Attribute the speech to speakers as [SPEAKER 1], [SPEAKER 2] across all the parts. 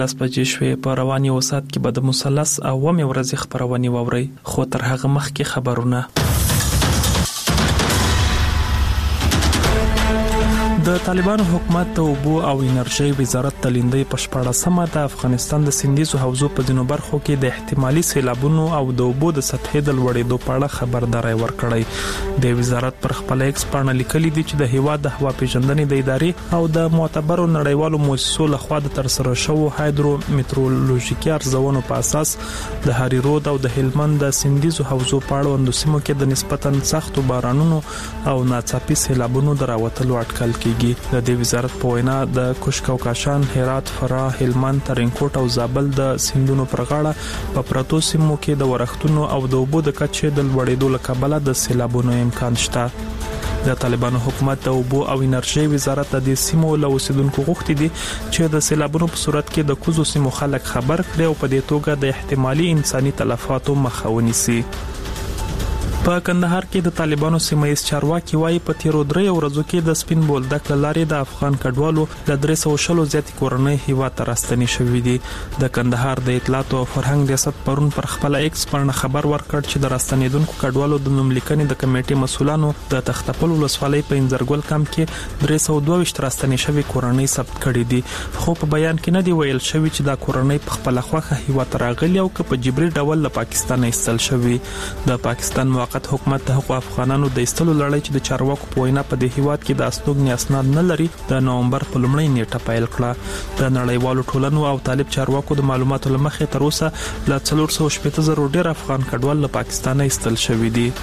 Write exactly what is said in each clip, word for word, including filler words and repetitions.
[SPEAKER 1] داس بجې شوې په رواني وسات کې به د مثلث او ومې ورځې خبرونې واورئ، خو تر هغه مخکې خبرونه. د طالبانو حکومت ته اوبو او انرژي وزارت د لیندۍ په شپاړسمه د افغانستان د سیندیزو حوزو په ځینو برخو کې د احتمالي سیلابونو او د اوبو د سطحې د لوړېدو په اړه خبرداري ورکړې. د وزارت پر خپل ایکس پاڼه لیکلي دي چې د هیواد د هوا پیژندنې د ادارې او د معتبرو نړیوالو مؤسسو لخوا د ترسره شوو هایدرو میټرولوژیکي ارزونو په اساس د هری رود او د هلمند د سیندیزو حوزو په اړوندو سیمو کې د نسبتاً سختو بارانونو او ناڅاپي سیلابونو د راوتلو اټکل کیږي. د دې وزارت په وینا د کوشکوکاشان، هرات، فراه، هلمند، ترینکوټ او زابل د سیندونو پر غاړه په پراتو سیمو کې د ورښتونو او د اوبو د کچې د لوړېدو له کبله د سیلابونو امکان شته. د طالبانو حکومت د اوبو او انرژي وزارت د دې سیمو له اوسیدونکو غوښتي دي چې د سیلابونو په صورت کې د کوزو سیمو خلک خبر کړي او په دې توګه د احتمالي انساني تلفاتو مخه ونیسي. په کندهار کې د طالبانو سیمایي چارواکي وايي په تیرو درې ورځو کې د سپین بولدک لارې د افغان کډوالو د درې سوه شلو زیاتې کورنۍ هیواد ته راستنې شوې دي. د کندهار د اطلاعات او فرهنګ ریاست پرون پر خپل ایکس باندې خبر ورکړ چې د راستنېدونکو کډوالو د نوم لیکنې د کمیټې مسولانو د تختپل ولسوالۍ په انځرګل کمپ کې درې سوه دوه ویشت راستنې شوې کورنۍ ثبت کړې دي، خو په بیان کې نه دی ویل شوی چې دا کورنۍ په خپل خوخه هیواد ته راغلي او که په جبري ډول له پاکستان ایستل شوی. د پاکستان حکومت د حقوق افغانانو د ایستلو لړۍ چې د چارواکو په وینا په دې هیواد کې د استوګنې اسناد نه لري د نومبر په لومړۍ نیټه پیل کړه. د نړیوالو ټولنو او طالب چارواکو د معلوماتو لمخې تر اوسه ل څلور سوه شپږ زره ډیر افغان کډوال له پاکستان ایستل شوي دي.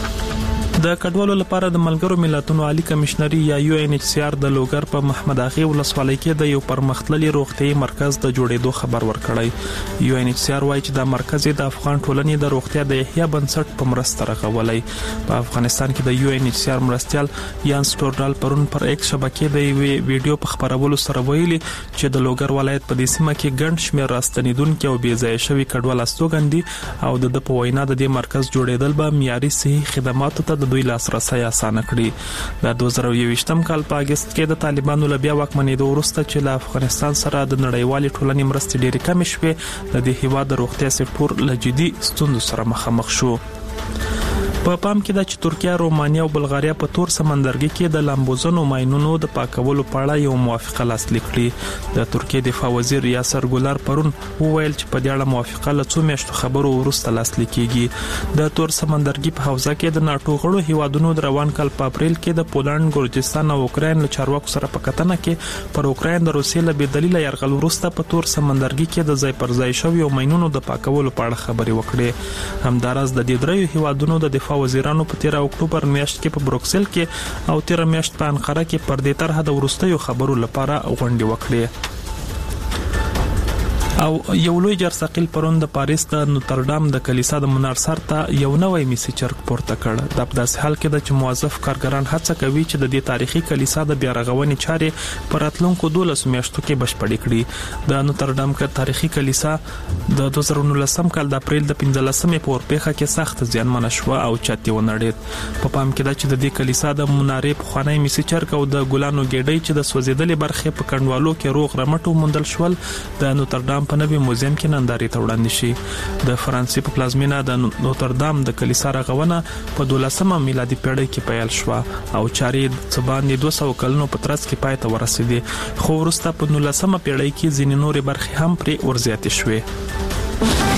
[SPEAKER 1] د کډوالو لپاره د ملګرو ملتونو عالی کمشنري یا یو ان ایچ سی آر د لوګر په محمد اغه ولسوالۍ کې د یو پرمختللي روغتي مرکز د جوړېدو خبر ورکړی. یو ان ایچ سی آر وايي چې د مرکز د افغان ټولنې د روغتیا د احیا بنسټ په مرسته راغولای. په افغانستان کې د یو ان ایچ سی آر مرستيال یان سټورډال پرون پر ایکس شبکې د یو ویډیو په خبرولو سره ویلي چې د لوګر ولایت په دې سیمه کې ګڼ شمېر راستنیدونکو او بې ځای شوي کډوال استوګندي او د په وینا د دې مرکز جوړېدل به معیاري صحي خدماتو ته دوی لاسرسي اسانه کړي. د دوه زره یوویشتم کال په اگست کې د طالبانو له بیا واکمنېدو وروسته چې له افغانستان سره د نړیوالې ټولنې مرستې ډېرې کمې شوې، د دې هیواد د روغتیا سکتور له جدي ستونزو سره مخامخ شو. په پام کې د ترکیه، رومانیا او بلغاریا په تور سمندرګي کې د لامبوزنو ماينونو د پاکولو په اړه یو موافقه لاسلیک کړه. د ترکیه دفاع وزیر یاسر ګولار پرون وویل چې په دې اړه موافقه له څو میاشتو خبرو وروسته لاسلیک کیږي. د تور سمندرګي په حوزه کې د ناتو غړو هیوادونو د روان کال په اپریل کې د پولند، ګورجستان او اوکراین له چارواکو سره په کتنه کې پر اوکراین د روسیې له بې دلیله یرغل وروسته په تور سمندرګي کې د ځای پر ځای شویو ماينونو د پاکولو په اړه خبرې وکړې. همدارس د دې درې هیوادونو د دفاع وزیرانو په تیر اکتوبر میاشت کې په بروکسل کې او تیر میاشت په انقره کې پر دې طرح د ورستیو خبرو لپاره غونډې وکړې. او یو لوی جرثقیل پرون د پاریس د نوتردام د کلیسا د منار سر ته یو نوې میسي چرګ پورته کړ. د داسې حال کې د چې موظف کارګران هڅه کوي چې د دې تاریخي کلیسا د بیا رغونې چارې پر راتلونکو دولس میاشتو کې بشپړې کړي. د نوتردام کې تاریخي کلیسا د دوه زره نولسم کال د اپریل د پنځلسمې په اورپېخه کې سخت زیانمن شو او چت ونړید. په پام کې ده چې د دې کلیسا د منارې په خوانی میسي چرګ او د ګلانو ګېډۍ چې د سوځیدلې برخې په کڼوالو کې روغ رمټو موندل شول د نوتردام په نوي موزیم کې نندارې ته وړاندې شي. د فرانسې په پلازمینه د نوتردام د کلیسا رغونه په دولسمه میلادي پیړۍ کې پیل شوه او چارې څه باندې دوه سوه کلونو په ترڅ کې پای ته ورسېدې، خو وروسته په نولسمه پیړۍ کې ځینې نورې برخې هم پرې ورزیاتې شوې.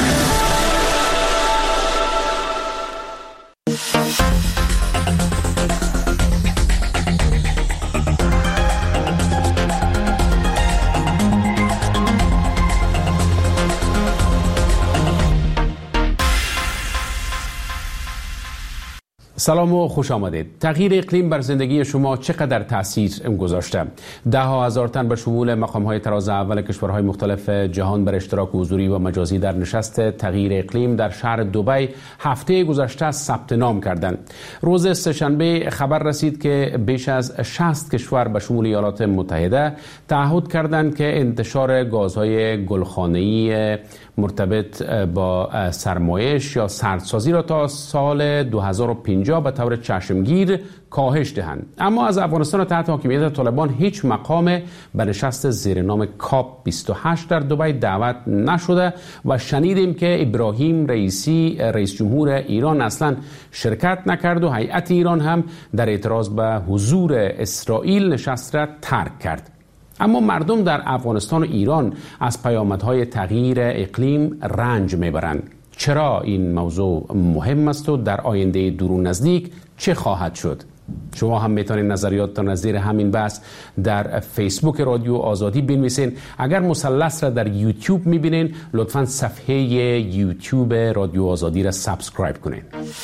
[SPEAKER 2] سلام و خوش آمدید. تغییر اقلیم بر زندگی شما چقدر تاثیر گذاشته؟ ده ها هزار تن به شمول مقام‌های تراز اول کشورهای مختلف جهان بر اشتراک حضوری و مجازی در نشست تغییر اقلیم در شهر دبی هفته گذشته ثبت نام کردند. روز سه‌شنبه خبر رسید که بیش از شصت کشور به شمول ایالات متحده تعهد کردند که انتشار گازهای گلخانه‌ای مرتبط با سرمایش یا سردسازی را تا سال دو هزار و پنجاه اینجا به طور چشمگیر کاهش دهند. اما از افغانستان تحت حاکمیت طالبان هیچ مقام به نشست زیر نام کاپ بیست و هشت در دبی دعوت نشده و شنیدیم که ابراهیم رئیسی رئیس جمهور ایران اصلا شرکت نکرد و هیئت ایران هم در اعتراض به حضور اسرائیل نشست را ترک کرد. اما مردم در افغانستان و ایران از پیامدهای تغییر اقلیم رنج میبرند. چرا این موضوع مهم است و در آینده دور و نزدیک چه خواهد شد؟ شما هم میتونید نظریاتتان از زیر همین بحث در فیسبوک رادیو آزادی بنویسین. اگر مثلث را در یوتیوب میبینین لطفاً صفحه یوتیوب رادیو آزادی را سابسکرایب کنین.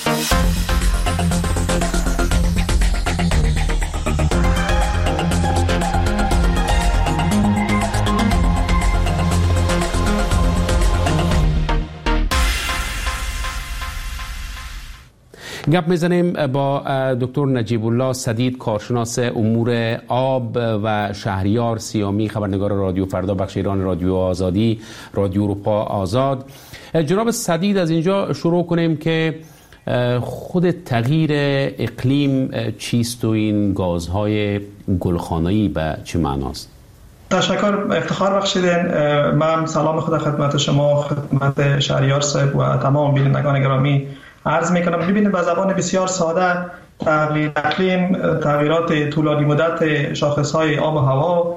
[SPEAKER 2] گپ میزنیم با دکتر نجیب الله سدید، کارشناس امور آب و شهریار سیامی، خبرنگار رادیو فردا، بخش ایران رادیو آزادی، رادیو اروپا آزاد. جناب سدید، از اینجا شروع کنیم که خود تغییر اقلیم چیست و این گازهای گلخانه‌ای به چه معناست؟
[SPEAKER 3] تشکر، افتخار بخشیدین. من سلام خدا خدمت شما، خدمت شهریار صاحب و تمام بینندگان گرامی عرض میکنم. ببینید، به زبان بسیار ساده تغییر اقلیم تغییرات طولانی مدت شاخصهای آب و هوا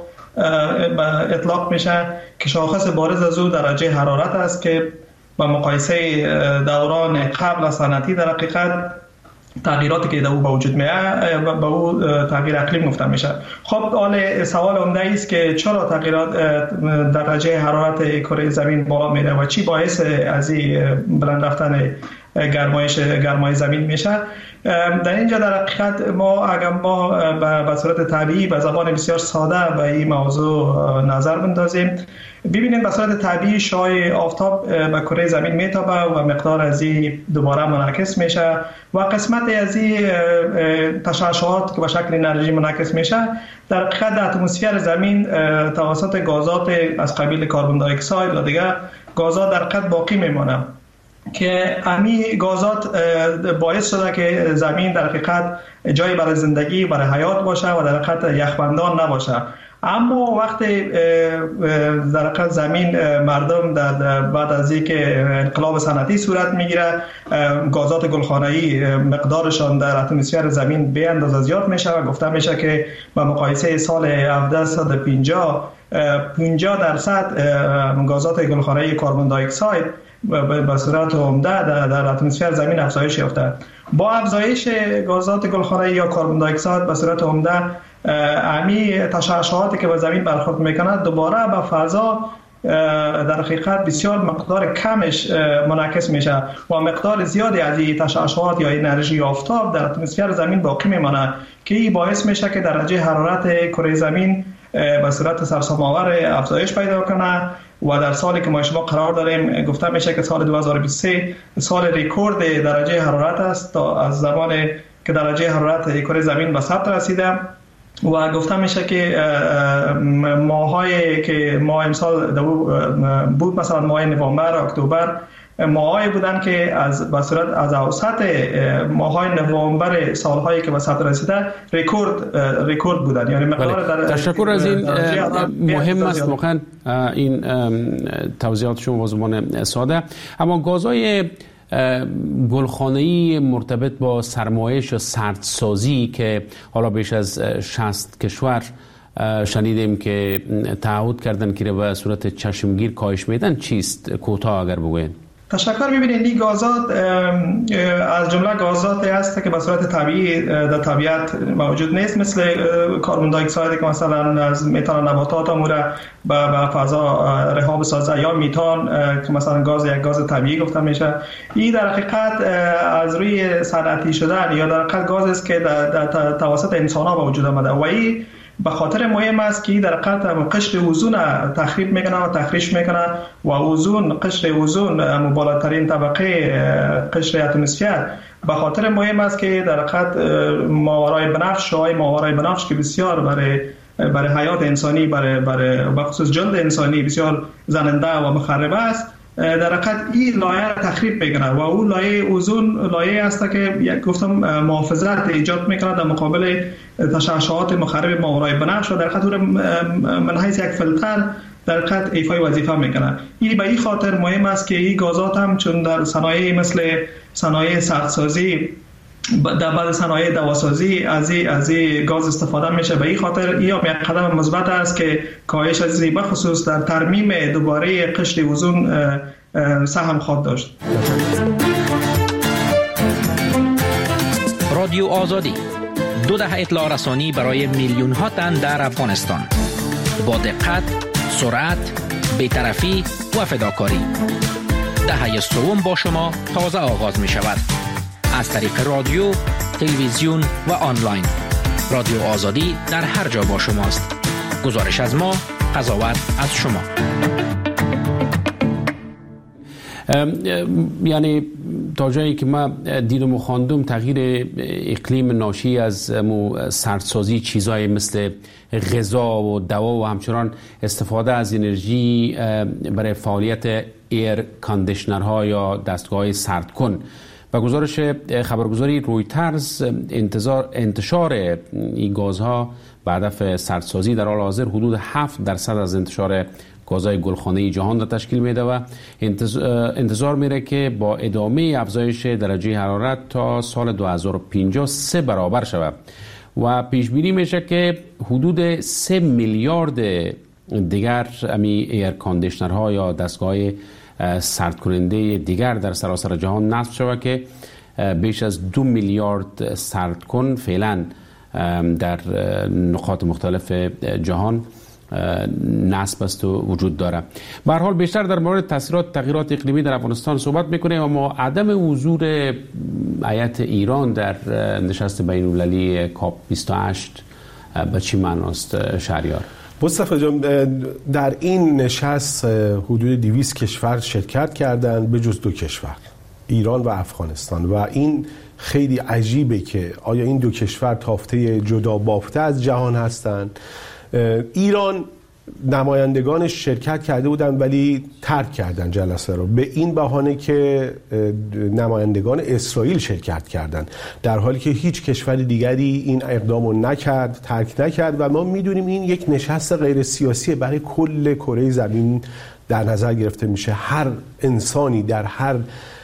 [SPEAKER 3] اطلاق میشه که شاخص بارز از او درجه حرارت است که با مقایسه دوران قبل از صنعتی در حقیقت تغییراتی که در او به وجود میاد به او تغییر اقلیم گفته میشه. خب حال سوال عمده است که چرا تغییرات درجه حرارت کره زمین بالا میره و چی باعث از این بلند رفتن گرمایش گرمای زمین میشه. در اینجا در حقیقت ما اگر ما به صورت طبیعی به زبان بسیار ساده به این موضوع نظر بندازیم، ببینید به صورت طبیعی شعاع آفتاب به کره زمین میتابه و مقدار از این دوباره منعکس میشه و قسمت از این تشعشعات که به شکل انرژی منعکس میشه در حقیقت در اتمسفر زمین توسط گازات از قبیل کربن دی اکساید و دیگر گازات در حقیقت باقی میمونه که امی گازات باعث شده که زمین در حقیقت جای برای زندگی، برای حیات باشه و در حقیقت یخبندان نباشه. اما وقتی در حقیقت زمین مردم در بعد از اینکه انقلاب صنعتی صورت میگیره، گازات گلخانه‌ای مقدارشان در اتمسفر زمین به اندازه زیاد میشه و گفته میشه که با مقایسه سال هفتصد و پنجاه پنجاه درصد گازات گلخانه‌ای کربن دی اکساید به صورت عمده در, در اتمسفر زمین افزایش یافته. با افزایش گازات گلخانه‌ای یا کربن دی اکساید به صورت عمده امی تشعشعاتی که به زمین برخورد میکنه دوباره به فضا در حقیقت بسیار مقدار کمش منعکس میشه و مقدار زیادی از این تشعشعات یا انرژی آفتاب در اتمسفر زمین باقی میمانه که این باعث میشه که درجه حرارت کره زمین به صورت سرسام‌آور افزایش پیدا کنه و در سالی که ما شما قرار داریم گفته میشه که سال دو هزار و بیست و سه سال رکورد درجه حرارت است تا از زمانی که درجه حرارت کره زمین به ثبت رسیده و گفته میشه که ماهایی که ماه امسال بود مثلا ماه نوامبر اکتبر ماهایی بودن که از به صورت از اوسط ماهای نوامبر سالهایی که به ثبت رسیده رکورد رکورد بودن، یعنی مقدار در
[SPEAKER 2] تشکر از این مهم است واقعا این توضیحات شما با زبان ساده. اما گازهای گلخانه‌ای مرتبط با سرمایش و سردسازی که حالا بیش از شصت کشور شنیدیم که تعهد کردن که به صورت چشمگیر کاهش میدن، چیست؟ کوتاه اگر بگوین.
[SPEAKER 3] تشکر. می‌بینید این گازات از جمله گازاتی هست که به صورت طبیعی در طبیعت موجود نیست، مثل کربن دی اکساید که مثلا از میتان نباتات اموره به فضا رها بسازه یا میتان که مثلا گاز یک گاز طبیعی گفته میشه. این در حقیقت از روی صنعتی شدن یا در حقیقت گازی است که در توسط انسان‌ها به وجود آمده و این به خاطر مهم است که در حقیقت قشر اوزون تخریب میکنه و تخریش میکنه و اوزون قشر اوزون بالاترین طبقه قشر اتمسفر به خاطر مهم است که در حقیقت ماورای بنفش شعاع ماورای بنفش که بسیار برای برای حیات انسانی برای برای بخصوص جلد انسانی بسیار زننده و مخرب است در حقیقت این لایه را تخریب میکنه و اون لایه اوزون لایه است که گفتم محافظت ایجاد میکنه در مقابل تشعشعات مخرب ماورای بنفش و در حقیقت من حیث یک فیلتر در حقیقت ایفای وظیفه میکنه. این به این خاطر مهم است که این گازات هم چون در صنایع مثل صنایع ساختسازی در بعض صنایع دواسازی از این از این گاز استفاده میشه. به این خاطر این یک قدم مثبت است که کاهش از این بخصوص در ترمیم دوباره قشر اوزون سهم خواهد داشت.
[SPEAKER 4] رادیو آزادی دو دهه اطلاع رسانی برای میلیون ها تن در افغانستان با دقت، سرعت، بی‌طرفی و فداکاری. دهه سوم با شما تازه آغاز می شود از طریق رادیو، تلویزیون و آنلاین. رادیو آزادی در هر جا با شماست. گزارش از ما، قضاوت از شما.
[SPEAKER 2] یعنی تا جایی که ما دیدم و خواندم تغییر اقلیم ناشی از سردسازی چیزهای مثل غذا و دوا و همچنان استفاده از انرژی برای فعالیت ایر کاندیشنرها یا دستگاه سردکن. با گزارش خبرگزاری رویترز انتظار انتشار این گازها به هدف سردسازی در حال حاضر حدود هفت درصد از انتشار گازهای گلخانه‌ای جهان را تشکیل میده و انتظار میره که با ادامه افزایش درجه حرارت تا سال دو هزار و پنجاه سه برابر شود و پیش بینی میشه که حدود سه میلیارد دیگر امی ایر کاندیشنرها یا دستگاه سرد کننده دیگر در سراسر جهان نصب شود که بیش از دو میلیارد سردکن فعلا در نقاط مختلف جهان نصب است و وجود داره. به هر حال بیشتر در مورد تاثیرات تغییرات اقلیمی در افغانستان صحبت میکنیم، اما عدم حضور هیئت ایران در نشست بین‌المللی کاپ بیست و هشت به چی معناست شهریار؟
[SPEAKER 5] مصطفی جان، در این نشست حدود دویست کشور شرکت کردند به جز دو کشور، ایران و افغانستان، و این خیلی عجیبه که آیا این دو کشور تافته جدا بافته از جهان هستند. ایران نمایندگانش شرکت کرده بودن ولی ترک کردن جلسه رو به این بهانه که نمایندگان اسرائیل شرکت کردن، در حالی که هیچ کشور دیگری این اقدام رو نکرد، ترک نکرد. و ما میدونیم این یک نشست غیر سیاسی برای کل کره زمین در نظر گرفته میشه. هر انسانی در هر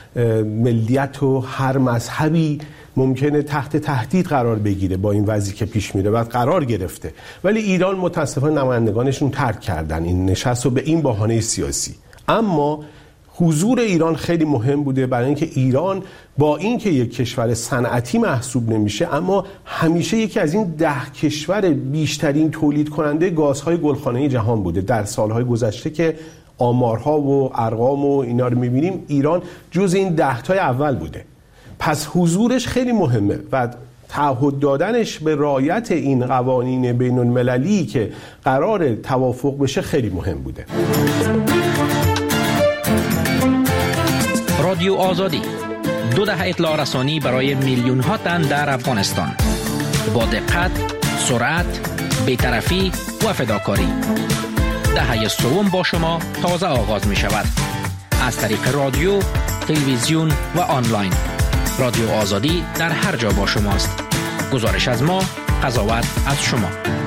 [SPEAKER 5] ملیت و هر مذهبی ممکنه تحت تهدید قرار بگیره با این وضعی که پیش میره و قرار گرفته، ولی ایران متاسفانه نمایندگانشون ترک کردن این نشست رو به این بهانه سیاسی. اما حضور ایران خیلی مهم بوده، برای اینکه ایران با اینکه یک کشور صنعتی محسوب نمیشه اما همیشه یکی از این ده کشور بیشترین تولید کننده گازهای گلخانه‌ای جهان بوده. در سالهای گذشته که آمارها و ارقام و اینا رو میبینیم ایران جز این ده تای اول بوده. پس حضورش خیلی مهمه و تعهد دادنش به رعایت این قوانین بین المللی که قرار توافق بشه خیلی مهم بوده.
[SPEAKER 4] رادیو آزادی دو دهه اطلاع رسانی برای میلیون ها تن در افغانستان با دقت، سرعت، بی‌طرفی و فداکاری. دهه سوم با شما تازه آغاز می شود از طریق رادیو، تلویزیون و آنلاین. رادیو آزادی در هر جا با شماست. گزارش از ما، قضاوت از شما.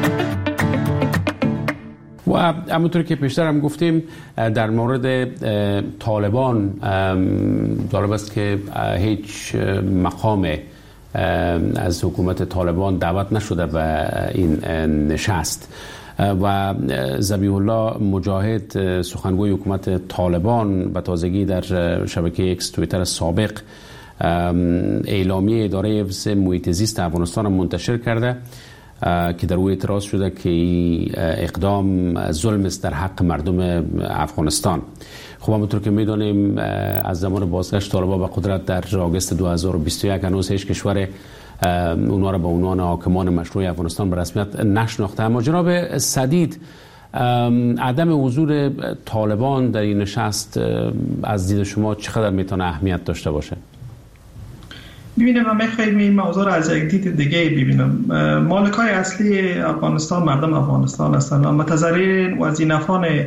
[SPEAKER 2] و همونطور که پیشتر هم گفتیم در مورد طالبان جالب است که هیچ مقام از حکومت طالبان دعوت نشده به این نشست و ذبیح الله مجاهد سخنگوی حکومت طالبان به تازگی در شبکه ایکس توییتر سابق اعلامیه اداره حفظ محیط زیست افغانستان منتشر کرده که در او اعتراض شده که اقدام ظلم است در حق مردم افغانستان. خب همونطور که میدونیم از زمان بازگشت طالبان به قدرت در آگوست دو هزار و بیست و یک هنوز هیچ کشور اونها را به عنوان حاکمان مشروع افغانستان به رسمیت نشناخته. اما جناب سدید، عدم حضور طالبان در این نشست از دید شما چقدر میتونه اهمیت داشته باشه؟
[SPEAKER 3] ببینم من میخوایم این موضوع را از یک دید دیگه ببینم. مالکای اصلی افغانستان مردم افغانستان هستند و متضررین و زینفان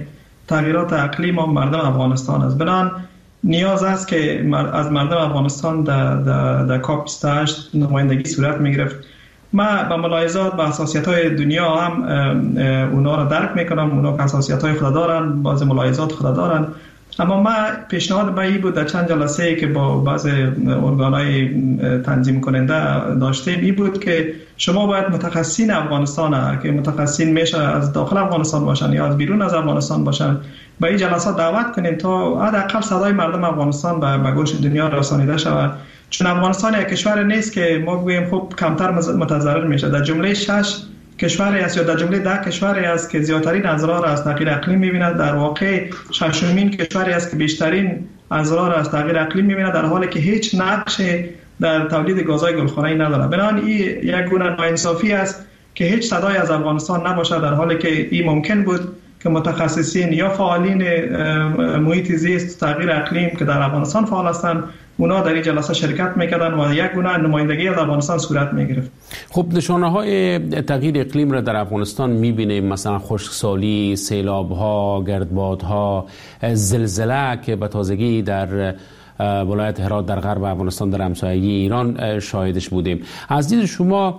[SPEAKER 3] تغییرات اقلیم و مردم افغانستان است. بنابراین نیاز است که از مردم افغانستان در در در کاپ بیست و هشت نمایندگی صورت میگرفت. ما با ملاحظات با حساسیت‌های دنیا هم اونا را درک میکنم، اونا که حساسیت‌های خود دارن، بعضی ملاحظات خود دارن، اما ما پیشنهاد ما این بود در چند جلسه که با بعضی ارگان‌های تنظیم کننده داشتیم این بود که شما باید متخصصین افغانستان که متخصصین میشه از داخل افغانستان باشن یا از بیرون از افغانستان باشن به این جلسات دعوت کنین تا حداقل صدای مردم افغانستان به گوش دنیا رسانیده شود، چون افغانستان یک کشور نیست که ما بگوییم خب کمتر متضرر میشه. در جمله شش کشوری است یا در جمله ده کشوری است که زیادترین اضرار از تغییر اقلیم می‌بیند، در واقع ششمین کشوری است که بیشترین اضرار از تغییر اقلیم می‌بیند، در حالی که هیچ نقشی در تولید گازهای گلخانه‌ای ندارد. بنابراین این یک گونه ناانصافی است که هیچ صدای از افغانستان نباشد، در حالی که این ممکن بود که متخصصین یا فعالین محیط زیست تغییر اقلیم که در افغانستان فعال هستند اونا در این جلسه شرکت میکردن و یک گونه نمایندگی از افغانستان صورت میگرفت.
[SPEAKER 2] خب نشانه های تغییر اقلیم را در افغانستان میبینیم، مثلا خشکسالی، سیلاب ها، گردباد ها، زلزله که به تازگی در ولایت هرات در غرب افغانستان در همسایگی ایران شاهدش بودیم. از دید شما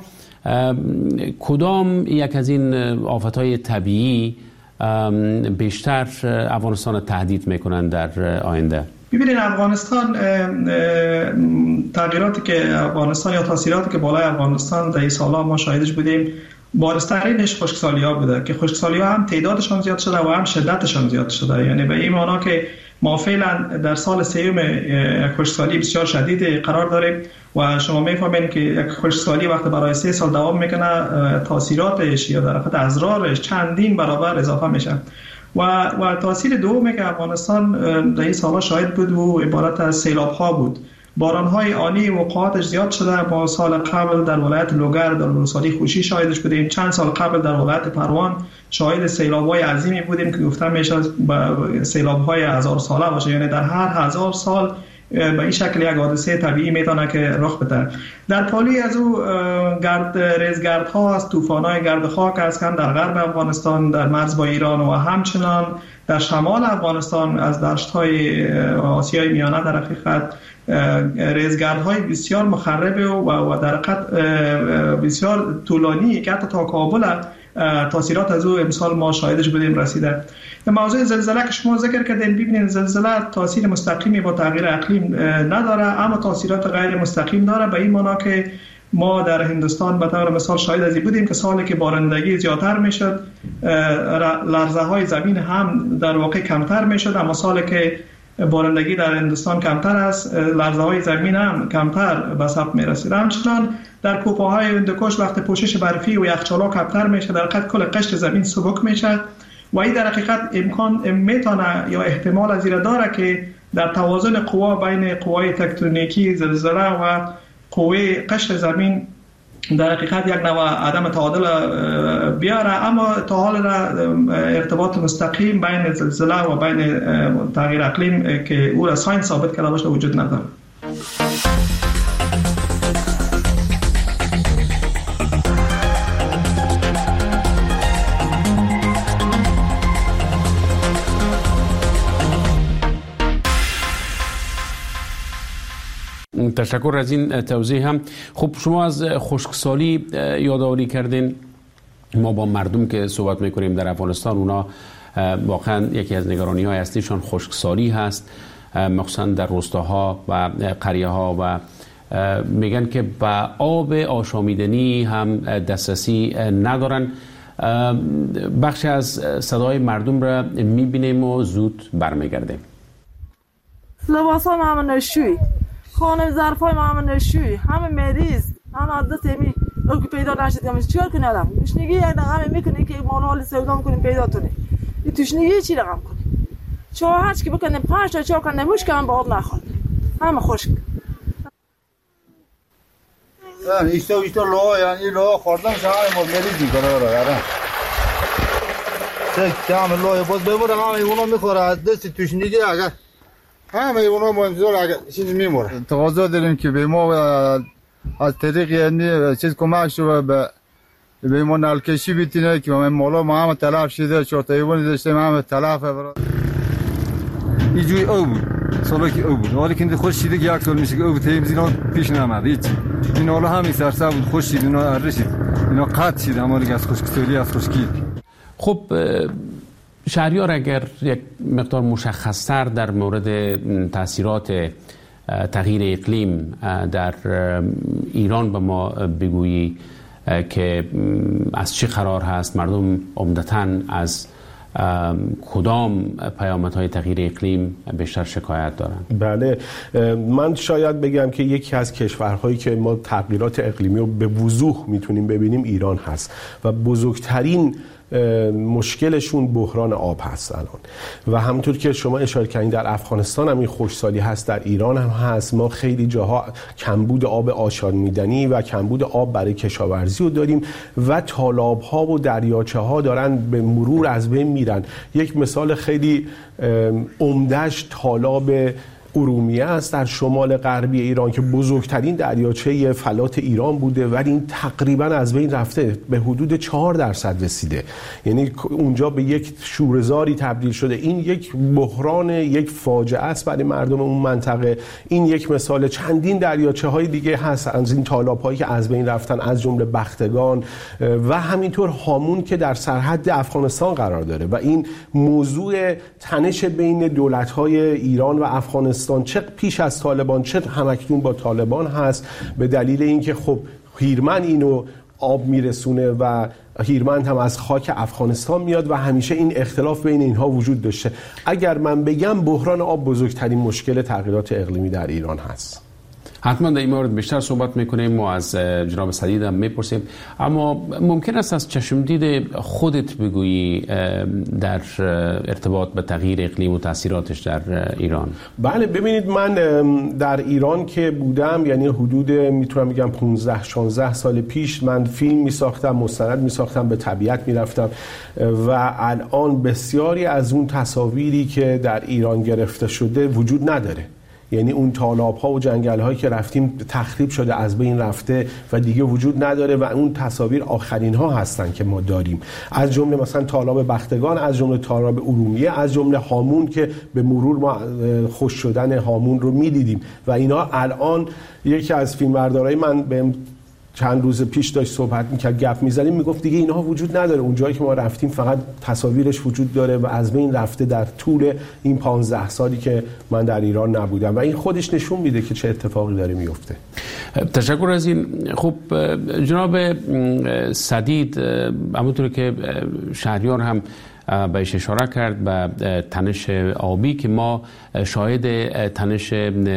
[SPEAKER 2] کدام یک از این آفت‌های طبیعی بیشتر افغانستان تهدید میکنند در آینده؟
[SPEAKER 3] ببینید افغانستان تغییراتی که افغانستان یا تاثیراتی که بالای افغانستان در این سالها ما شاهدش بودیم بارزترینش خشکسالی ها بوده که خشکسالی ها هم تعدادشان زیاد شده و هم شدتشان زیاد شده، یعنی به این معنا که ما فعلا در سال سیوم یک خشکسالی بسیار شدید قرار داریم و شما میفهمید که یک خشکسالی وقتی برای سه سال دوام میکنه تاثیراتش یا در واقع اضرارش چندین برابر اضافه میشه. و و تاثیر دومی که افغانستان در این سالها شاهد بود و عبارت از سیلاب ها بود. باران‌های آنی وقعاتش زیاد شده. ما سال قبل در ولایت لوگر در رودسالی خوشی شاهدش بودیم، چند سال قبل در ولایت پروان شاهد سیلاب‌های عظیمی بودیم که گفتم میشه سیلاب‌های هزار ساله باشه، یعنی در هر هزار سال به این شکل یک حادثه طبیعی میتونه که رخ بده. در پالی از او گرد ریزگردها از طوفان‌های گرد خاک است هم در غرب افغانستان در مرز با ایران و همچنان در شمال افغانستان از دشت‌های آسیای میانه در حقیقت ریزگردهای بسیار مخرب و در حقیقت بسیار طولانی که حتی تا کابل تاثیرات از او امسال ما شاهدش بودیم رسیده. در موضوع زلزله که شما ذکر کردین، ببینید زلزله تاثیر مستقیمی با تغییر اقلیم نداره اما تاثیرات غیر مستقیم داره، به این معنا که ما در هندوستان به طور مثال شاهد از این بودیم که سالی که بارندگی زیادتر میشد لرزه های زمین هم در واقع کمتر میشد، اما سالی که بارندگی در هندوستان کمتر است لرزه های زمین هم کمتر به ثبت میرسید. همچنان در کوپه‌های هندوکش وقت پوشش برفی و یخچال‌ها کمتر میشه در حقیقت کل قشر زمین سبک میشه و این در حقیقت امکان میتونه یا احتمال از این داره که در توازن قوا بین قوای تکتونیکی زلزله و قوه قشر زمین در حقیقت یک نوع عدم تعادل بیاره، اما تا حال ارتباط مستقیم بین زلزله و بین تغییر اقلیم که او را ساینس ثابت کرده باشه وجود نداره.
[SPEAKER 2] تشکر از این توضیح هم. خب شما از خشکسالی یادآوری کردین. ما با مردم که صحبت میکنیم در افغانستان اونا واقعا یکی از نگرانی های اصلیشان خشکسالی هست، مخصوصا در روستاها و قریه ها و میگن که با آب آشامیدنی هم دسترسی ندارن. بخش از صدای مردم را میبینیم و زود برمیگردیم.
[SPEAKER 6] لباس های همه نشوی، خانه ظرف های همه نشوی، همه مریض، همه عدد همی رو که پیدا نشد همه چیکار کنی آدم؟ تشنگی یک رقم میکنی که ما حال سودا میکنیم پیدا تونی. این تشنگی چی رقم کنی؟ چهار هرچی که بکنیم پنج تا چهار کنیم مش کنم با آب نخورد. همه خشک.
[SPEAKER 7] یعنی ایستا ایستا لوا یعنی لوا خوردن شما ما مریضی کنه را یارا. چه کام لوا باز ببره همه اونا میخوره از دست تشنگی اگر همه اونا منظور اگر چیز میموره. تقاضا داریم که به ما از طریق یعنی چیز کمک شو به به ما نلکشی بیتینه که ما مولا ما هم تلف شده چهار تا ایوان داشتیم هم تلف برات
[SPEAKER 8] اینجوری او بود سالا که او بود حالا که خوش شده که یک سال میشه که او تیمز اینا پیش نمد هیچ این حالا همین سرسه بود خوش شد اینا ارشید اینا قطع شد اما دیگه از خشکسالی از خشکی.
[SPEAKER 2] خب شهریار اگر یک مقدار مشخص‌تر در مورد تاثیرات تغییر اقلیم در ایران به ما بگویی که از چه قرار هست، مردم عمدتاً از کدام پیامدهای تغییر اقلیم بیشتر شکایت دارند؟
[SPEAKER 5] بله، من شاید بگم که یکی از کشورهایی که ما تغییرات اقلیمی رو به وضوح میتونیم ببینیم ایران هست و بزرگترین مشکلشون بحران آب هست الان و همونطور که شما اشاره کردین در افغانستان هم این خشکسالی هست، در ایران هم هست. ما خیلی جاها کمبود آب آشامیدنی و کمبود آب برای کشاورزی رو داریم و تالاب ها و دریاچه ها دارن به مرور از بین میرن. یک مثال خیلی عمده‌اش تالاب ارومیه است در شمال غربی ایران که بزرگترین دریاچه فلات ایران بوده ولی این تقریبا از بین رفته، به حدود چهار درصد رسیده، یعنی اونجا به یک شوره‌زاری تبدیل شده. این یک بحران، یک فاجعه است برای مردم اون منطقه. این یک مثال، چندین دریاچه های دیگه هست از این تالاب هایی که از بین رفتن، از جمله بختگان و همینطور هامون که در سرحد افغانستان قرار داره و این موضوع تنش بین دولت های ایران و افغانستان چه پیش از طالبان چه همکنون با طالبان هست، به دلیل اینکه خب هیرمن اینو آب میرسونه و هیرمن هم از خاک افغانستان میاد و همیشه این اختلاف بین اینها وجود داشته. اگر من بگم بحران آب بزرگترین مشکل تغییرات اقلیمی در ایران هست.
[SPEAKER 2] حتما در این مورد بیشتر صحبت میکنیم و از جناب سدید هم میپرسیم، اما ممکن است از چشمدید خودت بگویی در ارتباط به تغییر اقلیم و تاثیراتش در ایران؟
[SPEAKER 5] بله، ببینید من در ایران که بودم، یعنی حدود میتونم بگم پانزده شانزده سال پیش من فیلم میساختم، مستند میساختم، به طبیعت میرفتم و الان بسیاری از اون تصاویری که در ایران گرفته شده وجود نداره. یعنی اون تالاب ها و جنگل هایی که رفتیم تخریب شده، از بین رفته و دیگه وجود نداره و اون تصاویر آخرین ها هستن که ما داریم، از جمله مثلا تالاب بختگان، از جمله تالاب ارومیه، از جمله هامون که به مرور ما خوش شدن هامون رو میدیدیم و اینا الان یکی از فیلمبردارای من بهم چند روز پیش داشت صحبت میکرد، گپ میزنیم، میگفت دیگه اینها وجود نداره، اون جایی که ما رفتیم فقط تصاویرش وجود داره و از بین رفته در طول این پانزده سالی که من در ایران نبودم و این خودش نشون میده که چه اتفاقی داره میفته.
[SPEAKER 2] تشکر از این. خب جناب سدید، همونطور که شهریار هم بهش اشاره کرد، به تنش آبی که ما شاهد تنش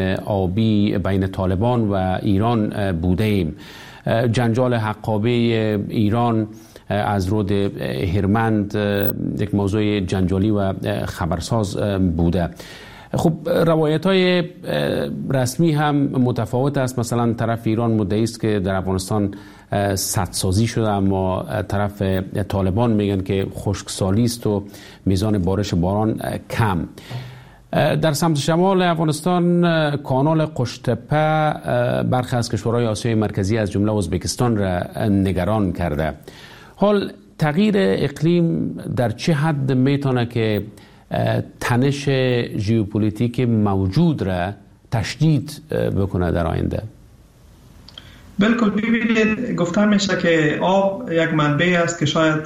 [SPEAKER 2] آبی بین طالبان و ایران بوده ایم، جنجال حقابه ایران از رود هرمند یک موضوع جنجالی و خبرساز بوده. خب روایت های رسمی هم متفاوت است. مثلا طرف ایران مدعی است که در افغانستان سدسازی شده، اما طرف طالبان میگن که خشکسالی است و میزان بارش باران کم. در سمت شمال افغانستان کانال قشتپه برخی از کشورهای آسیای مرکزی از جمله ازبکستان را نگران کرده. حال تغییر اقلیم در چه حد میتونه که تنش ژئوپلیتیک موجود را تشدید بکنه در آینده؟
[SPEAKER 3] بالکل. ببینید، گفته میشه که آب یک منبع است که شاید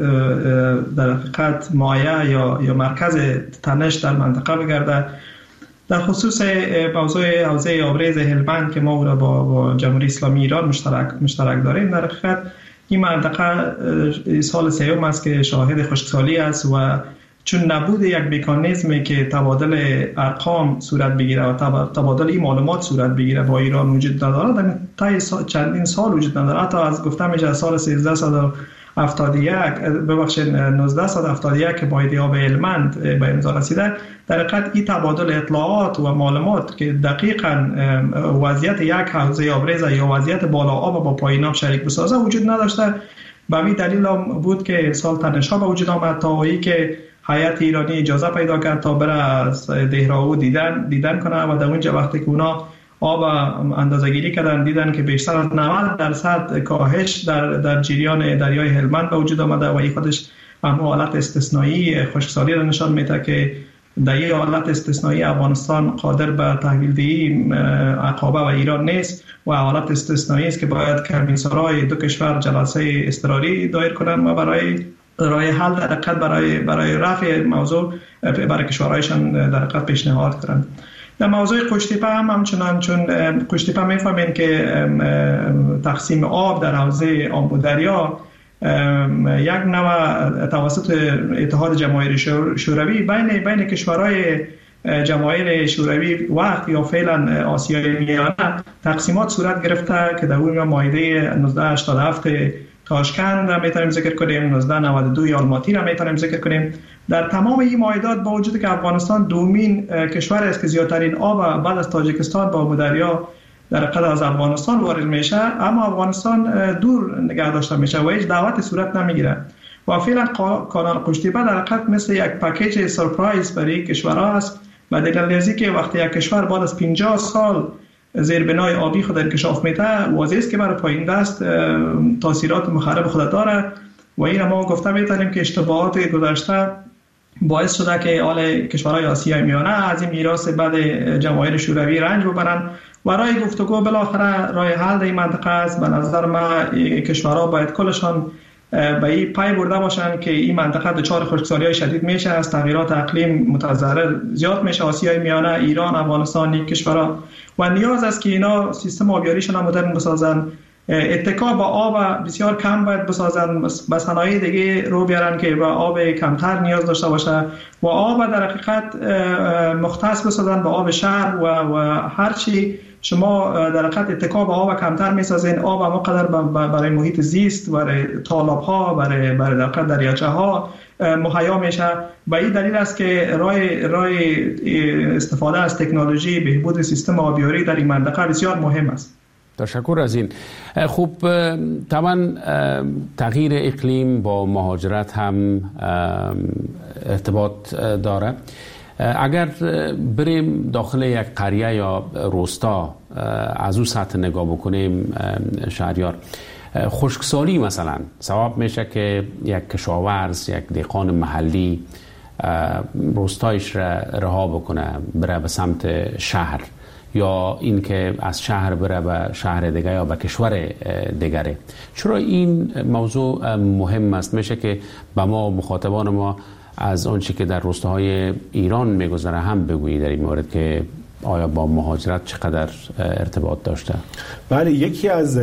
[SPEAKER 3] در حقیقت مایه یا یا مرکز تنش در منطقه بگرده. در خصوص موضوع حوزه آبریز هلمند که ما با با جمهوری اسلامی ایران مشترک مشترک داریم، در حقیقت این منطقه سال سوم است که شاهد خشکسالی است و چون نبود یک مکانیزمی که تبادل ارقام صورت بگیره و تبادل این معلومات صورت بگیره با ایران وجود نداره، در طی چندین سال وجود نداره. حتی از گفته میشه سال سیزده و هفتاد و یک ببخشید نوزده و هفتاد و یک که با آب هلمند به امضا رسیده، در حقیقت این تبادل اطلاعات و معلومات که دقیقاً وضعیت یک حوزه آبریز یا وضعیت بالا آب با پایین آب شریک بسازه وجود نداشته. به این دلیل هم بود که سال تنش‌ها به وجود آمد تا اینکه که هیئت ایرانی اجازه پیدا کرد تا بره از دهراو دیدن دیدن کنه و در اونجا وقتی که اونا آب اندازه‌گیری کردن، دیدن که بیشتر از نود درصد کاهش در در جریان دریای هلمند به وجود آمده و این خودش هم حالت استثنایی خشکسالی را نشان میده که در این حالت استثنایی افغانستان قادر به تحویل دهی عقابه و ایران نیست و حالت استثنایی است که باید کمیسرهای دو کشور جلسه اضطراری دایر کنند و برای راه حل در حقیقت برای برای رفع موضوع برای کشورهایشان در حقیقت پیشنهاد کنند. در موضوع قشتیپه هم همچنان، چون قشتیپه میفهمین که تقسیم آب در حوزه آمو دریا یک نوع توسط اتحاد جماهیر شوروی بین بین کشورهای جماهیر شوروی وقت یا فعلا آسیای میانه تقسیمات صورت گرفته که در اون مایده نوزده هشتاد و هفت تاشکند را میتونیم ذکر کنیم، نوزده نود و دو آلماتی را میتونیم ذکر کنیم. در تمام این مایدات با وجود که افغانستان دومین کشور است که زیادترین آب بعد از تاجیکستان با آمو دریا در قطع از افغانستان وارد میشه، اما افغانستان دور نگه داشته میشه و هیچ دعوت صورت نمیگیره و فعلا کانال قشتیپه در حقیقت مثل یک پکیج سورپرایز برای کشورها است و دلیل که وقتی یک کشور بعد از پنجاه سال زیربنای آبی خود انکشاف میده، واضح است که برای پایین دست تاثیرات مخرب خود داره و این ما گفته میتونیم که اشتباهات گذشته باعث شده که حال کشورهای آسیای میانه از این میراث بعد جماهیر شوروی رنج ببرن و راه گفتگو بالاخره راه حل این منطقه است. به نظر من کشورها باید کلشان به این پای برده باشن که این منطقه دچار خشکسالی‌های شدید میشه، از تغییرات اقلیم متضرر زیاد میشه. آسیای میانه، ایران، افغانستان این کشورها و نیاز است که اینا سیستم آبیاریشون هم مدرن بسازن، اتکا با آب بسیار کم باید بسازن، به صنایع دیگه رو بیارن که با آب کمتر نیاز داشته باشه و آب در حقیقت مختص بسازن با آب شهر و و هر چی شما در حقیقت اتکا با آب کمتر میسازین، آب هم قدر برای محیط زیست، برای تالاب ها، برای برای در حقیقت دریاچه ها مهیا میشه. به این دلیل است که راه راه استفاده از تکنولوژی بهبود سیستم آبیاری در این منطقه بسیار مهم است.
[SPEAKER 2] تشکر از این. خوب، طبعا تغییر اقلیم با مهاجرت هم ارتباط داره. اگر بریم داخل یک قریه یا روستا از اون سطح نگاه بکنیم شهریار، خشکسالی مثلا سبب میشه که یک کشاورز، یک دهقان محلی روستایش را رها بکنه بره به سمت شهر، یا این که از شهر بره به شهر دیگه یا به کشور دیگره. چرا این موضوع مهم است؟ میشه که به ما مخاطبان ما از آنچه که در روستاهای ایران میگذره هم بگویی در این مورد که آیا با مهاجرت چقدر ارتباط داشته؟
[SPEAKER 5] بله، یکی از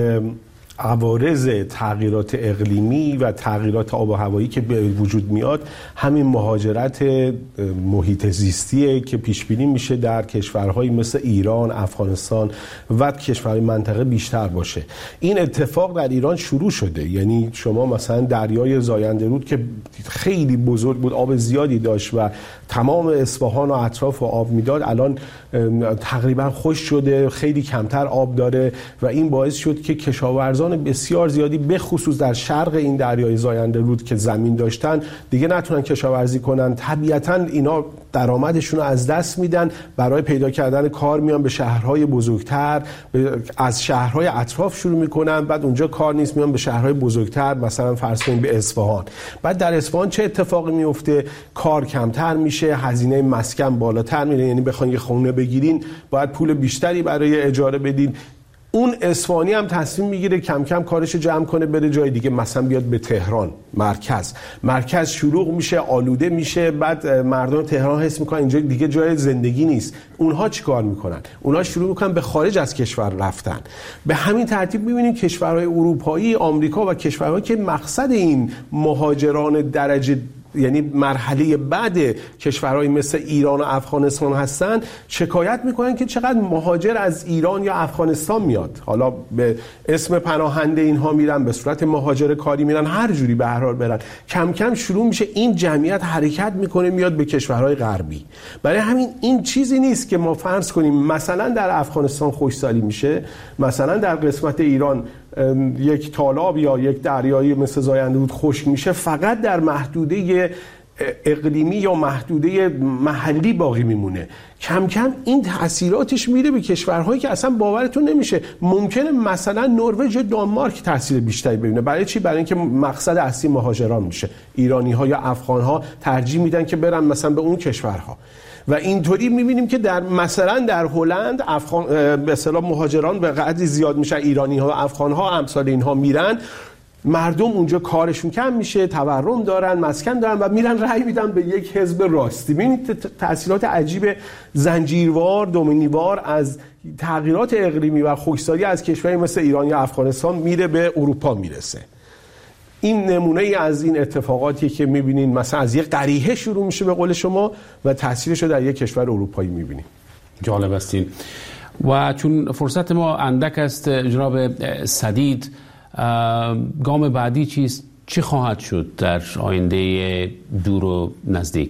[SPEAKER 5] عوارض تغییرات اقلیمی و تغییرات آب و هوایی که به وجود میاد همین مهاجرت محیط زیستیه که پیش بینی میشه در کشورهایی مثل ایران، افغانستان و کشورهای منطقه بیشتر باشه. این اتفاق در ایران شروع شده، یعنی شما مثلا دریای زاینده رود که خیلی بزرگ بود، آب زیادی داشت و تمام اصفهان و اطراف آب میداد، الان تقریبا خشک شده، خیلی کمتر آب داره و این باعث شد که کشاورزان بسیار زیادی به خصوص در شرق این دریای زاینده رود که زمین داشتن دیگه نتونن کشاورزی کنن. طبیعتاً اینا درآمدشون رو از دست میدن، برای پیدا کردن کار میان به شهرهای بزرگتر، از شهرهای اطراف شروع میکنن، بعد اونجا کار نیست میان به شهرهای بزرگتر، مثلا فرض کنیم به اصفهان. بعد در اصفهان چه اتفاقی میفته؟ کار کمتر میشه، هزینه مسکن بالاتر میره، یعنی بخواید یه خونه بگیرین باید پول بیشتری برای اجاره بدین. اون اصفهانی هم تصمیم میگیره کم کم کارش جمع کنه بره جای دیگه، مثلا بیاد به تهران مرکز. مرکز شلوغ میشه، آلوده میشه، بعد مردم تهران حس میکنن اینجا دیگه جای زندگی نیست. اونها چیکار میکنن؟ اونها شروع میکنن به خارج از کشور رفتن. به همین ترتیب میبینیم کشورهای اروپایی، آمریکا و کشورهایی که مقصد این مهاجران درجه یعنی مرحله بعد کشورهای مثل ایران و افغانستان هستن، شکایت میکنن که چقدر مهاجر از ایران یا افغانستان میاد، حالا به اسم پناهنده اینها میرن، به صورت مهاجر کاری میرن، هر جوری به هر حال برن. کم کم شروع میشه این جمعیت حرکت میکنه میاد به کشورهای غربی. برای همین این چیزی نیست که ما فرض کنیم مثلا در افغانستان خشکسالی میشه، مثلا در قسمت ایران یک تالاب یا یک دریایی مثل زاینده رود خشک میشه، فقط در محدوده اقلیمی یا محدوده محلی باقی میمونه. کم کم این تاثیراتش میره به کشورهایی که اصلا باورتون نمیشه ممکنه مثلا نروژ یا دانمارک تاثیر بیشتری ببینه. برای چی؟ برای اینکه مقصد اصلی مهاجران میشه. ایرانی‌ها یا افغان‌ها ترجیح میدن که برن مثلا به اون کشورها و اینطوری میبینیم که در مثلا در هلند افغان به اصطلاح مهاجران به قدری زیاد میشن، ایرانی‌ها و افغان‌ها امثال اینها میرن، مردم اونجا کارشون کم میشه، تورم دارن، مسکن دارن و میرن رأی میدن به یک حزب راستی. ببینید تأثیرات عجیب زنجیروار دومینیوار از تغییرات اقلیمی و خشکسالی از کشوری مثل ایران یا افغانستان میره به اروپا میرسه. این نمونه ای از این اتفاقاتی که میبینین مثلا از یک قریحه شروع میشه به قول شما و تاثیرش رو در یک کشور اروپایی میبینیم.
[SPEAKER 2] جالب استین. و چون فرصت ما اندک است جناب سدید، گام بعدی چیست؟ چی خواهد شد در آینده دور و نزدیک؟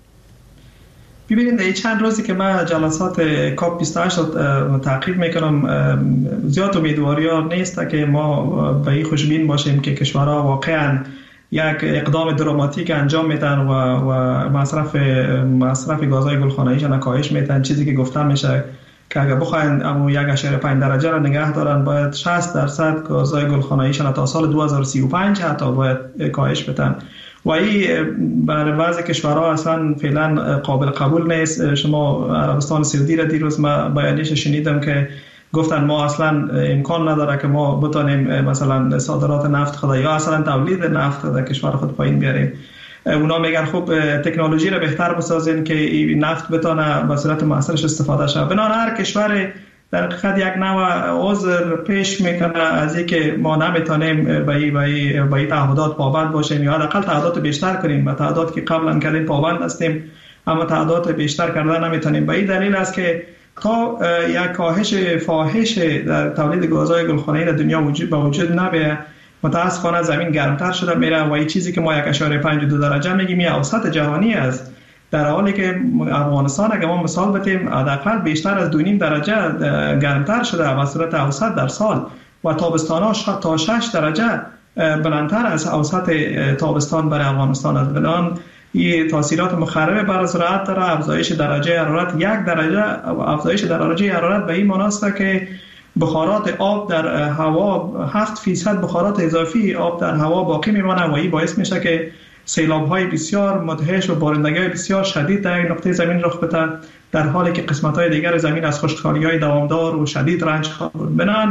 [SPEAKER 3] ببینید این چند روزی که من جلسات کاپ بیست و هشت تعقیب میکنم زیاد امیدواری ها نیست که ما به این خوشبین باشیم که کشورها واقعا یک اقدام دراماتیک انجام میدن و و مصرف مصرف گازهای گلخانه‌ایشان کاهش میدن. چیزی که گفتم میشه که اگر بخواین اما یک اشاره پنج درجه را نگه دارن باید شصت درصد گازهای گلخانه‌ایشان تا سال دو هزار و سی و پنج حتی باید کاهش بدن و این برای بعضی کشورها اصلا فعلا قابل قبول نیست. شما عربستان سعودی را دیروز ما بیانیش شنیدم که گفتن ما اصلا امکان نداره که ما بتونیم مثلا صادرات نفت خود یا اصلا تولید نفت در کشور خود پایین بیاریم. اونا میگن خب تکنولوژی رو بهتر بسازین که این نفت بتونه به صورت مؤثرش استفاده شه. بنابراین هر کشور در حقیقت یک نوع عذر پیش میکنه از اینکه ما نمیتونیم به این به این تعهدات پابند باشیم یا حداقل تعهدات بیشتر کنیم. به تعهدات که قبلا کردیم پابند هستیم اما تعهدات بیشتر کردن نمیتونیم. به این دلیل است که تا یک کاهش فاحش در تولید گازهای گلخانه‌ای در دنیا وجود به وجود نبیه متاسفانه زمین گرمتر شده میره و این چیزی که ما یک اشاره پنج دو درجه میگیم این اوسط جهانی است، در حالی که افغانستان اگه ما مثال بتیم حداقل بیشتر از دو نیم درجه گرمتر شده به صورت اوسط در سال و تابستان‌ها تا شش درجه بلندتر از اوسط تابستان برای افغانستان است. بنابراین این تاثیرات مخرب بر زراعت داره. افزایش درجه حرارت یک درجه افزایش درجه حرارت به این معنی است که بخارات آب در هوا هفت فیصد بخارات اضافی آب در هوا باقی میمانه و این باعث میشه که سیلاب‌های بسیار مدهش و بارندگی‌های بسیار شدید در یک نقطه زمین رخ بده، در حالی که قسمت‌های دیگر زمین از خشکسالی‌های دوامدار و شدید رنج خواهد. بنان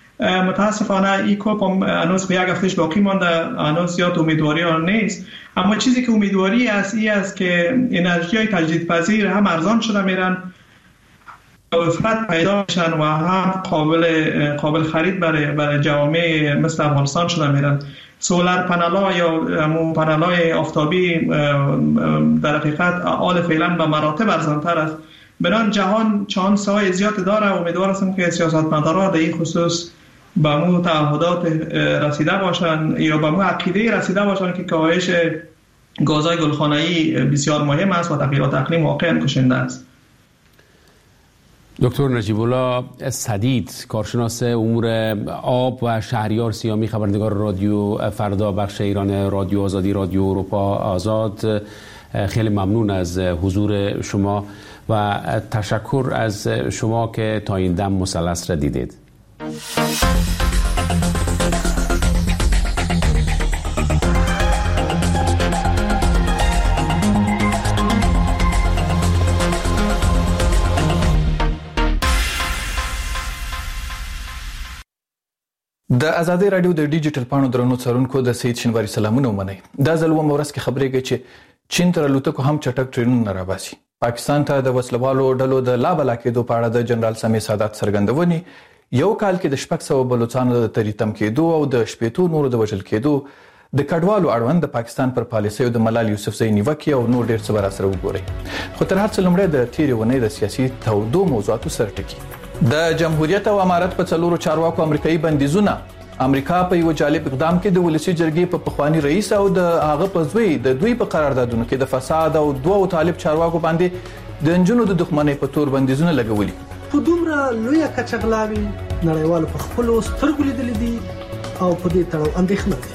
[SPEAKER 3] متاسفانه این کوپ هنوز به یک هفتهش باقی مانده، هنوز زیاد امیدواری ها نیست. اما چیزی که امیدواری است این است که انرژی‌های تجدیدپذیر هم ارزان شده میرن، وفرت پیدا میشن و هم قابل قابل خرید برای برای جوامع مثل افغانستان شده میرن. سولار پنل‌ها یا همون پنل‌های آفتابی در حقیقت آل فعلا به مراتب ارزان‌تر است. بنان جهان چانس‌های زیاد داره و امیدوار هستم که سیاستمداران در این خصوص به مو تعهدات رسیده باشن یا به مو عقیده رسیده باشن که کاهش گازهای گلخانه‌ای بسیار مهم است و تغییرات اقلیم واقعا کشنده است.
[SPEAKER 2] دکتر نجیب الله سدید، کارشناس امور آب و شهریار سیامی، خبرنگار رادیو فردا، بخش ایران رادیو آزادی، رادیو اروپا آزاد، خیلی ممنون از حضور شما و تشکر از شما که تا این دم مثلث را دیدید.
[SPEAKER 9] د ازادي رادیو د ډیجیټل پاڼو درنو څارونکو د سید شنواری سلامونه ومنئ. دا ځل و مورس کې خبرېږي چې چین تر الوتکو هم چټک ټرینونه راباسي. پاکستان ته د وسلوالو ډلو د لابلا کېدو په اړه د جنرال سامي سادات څرګندونې، یو کال کې د شپږ سوه بلوچستانو د تریتم کېدو او د شپېتو نورو د وژل کېدو، د کډوالو اړوند د پاکستان پر پالیسیو د ملال یوسفزۍ نیوکې او نور ډېر څه به راسره وګورئ. خو تر هر څه لومړی د تېرې اونۍ د سیاسي تودو موضوعاتو سر ټکي. د جمهوریت او امارت په څلورو چارواکو امریکایي بندیزونه، امریکا په یو جالب اقدام کې د ولسی جرګې په پخوانی رئیس او د هغه په زوی د دوی په قراردادونو کې د فساد او دوه طالب چارواکو باندې د انجونو د دښمنۍ په تور بندیزونه لګولي.
[SPEAKER 10] په دومره لویه کچه غلاوي نړیوالو په خپلو سترګو لیدلې دي او په دې تړاو اندېښنه دي.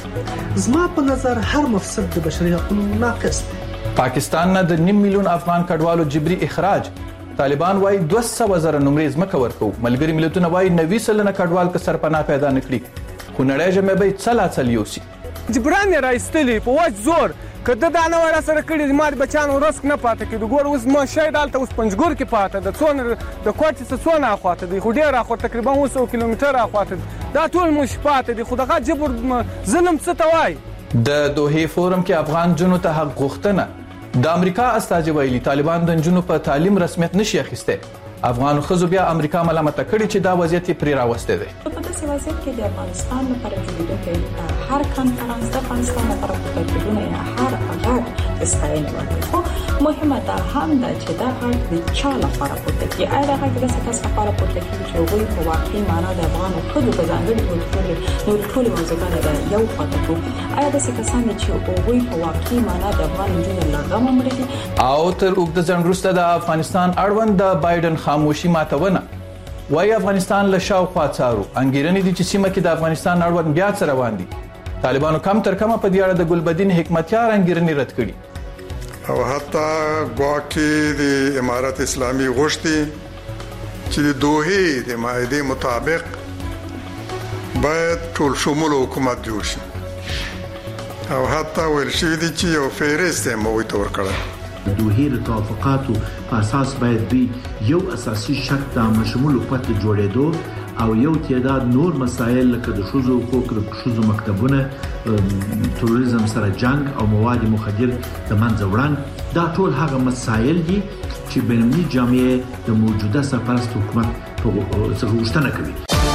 [SPEAKER 10] زما په نظر هر مفسد د بشري حقوقو ناقص دی.
[SPEAKER 9] پاکستان نه د نیم میلیون افغان کډوالو جبري اخراج. طالبان وايي دوه سوه زره نمرې ځمکه ورکوو. ملګري ملتونه وايي نوي سلنه کډوال که سرپناه پیدا نه کړي خو نړۍ ژمې به یې څه لا څه یوسي.
[SPEAKER 11] جبران یې راایستلي په وچ زور که ده دا نه وای راسره کړي زما د بچیانو رزق نه پاته کېدو. ګوره اوس ما شاید هلته اوس پنجګور کې پاته ده څونه د کوټې څه څونه اخواته دی خو ډېر اخوا تقریبا اووه سوه کیلومتره اخواته دی دا ټول موږ پاته دي خو دغه جبر ظلم څه ته وایي.
[SPEAKER 9] د دوحې فورم کې افغان نجونو ته حق غوښتنه. د امریکا استازي ویلي طالبان د نجونو په تعلیم رسمیت نشي اخیستی. افغانو ښځو بیا امریکا ملامته کړي چې دا وضعیت یې پرې راوستی دی.
[SPEAKER 12] په داسې وضعیت کې د افغانستان لپاره جوړېدونکی هر کنفرانس د افغانستان لپاره پورته کېدونه یا هر غږ د ستاینې وړ دی خو مهمه دا هم ده چې دا غږ د چا لپاره پورته کېږي. آیا دا غږ د داسې کس لپاره پورته کېږي چې هغوی په واقعي معنا د افغانو ښځو په ځانګړي ټولې نورې ټولې موضوعګانې د یو خواته کړو. آیا داسې کسان دي چې هغوی په واقعي معنا د افغان نجونو له غمه مړه دي؟
[SPEAKER 9] او تر اوږده ځنډ وروسته د افغانستان اړوند د بایډن خاموشي ماتونه وایي افغانستان له شاوخوا څارو. انګېرنې دي چې سیمه کې د افغانستان اړوند بیا څه روان دي. طالبانو کم تر کمه په دې اړه د ګلبدین حکمتیار انګېرنې رد کړي
[SPEAKER 13] او حتی ګواکې د امارت اسلامي غوښتي چې د دوحې د معاهدې مطابق باید ټول شمول حکومت جوړ شي او حتی ویل شوي دي چې یو فهرست یې هغوی ته ورکړی.
[SPEAKER 14] د دوحې د توافقاتو په اساس باید دوی یو اساسي شرط د عامه قوت جوړېدو او یو تعداد نور مسایل لکه د ښځو حقوق، د ښځو مکتبونه، تروریزم سره جنگ او مواد مخدر د منځه وړاندې دا ټول هغه مسایل دي چې بین‌المللي جامعه د موجوده سرپرست حکومت څخه غوښتنه کوي.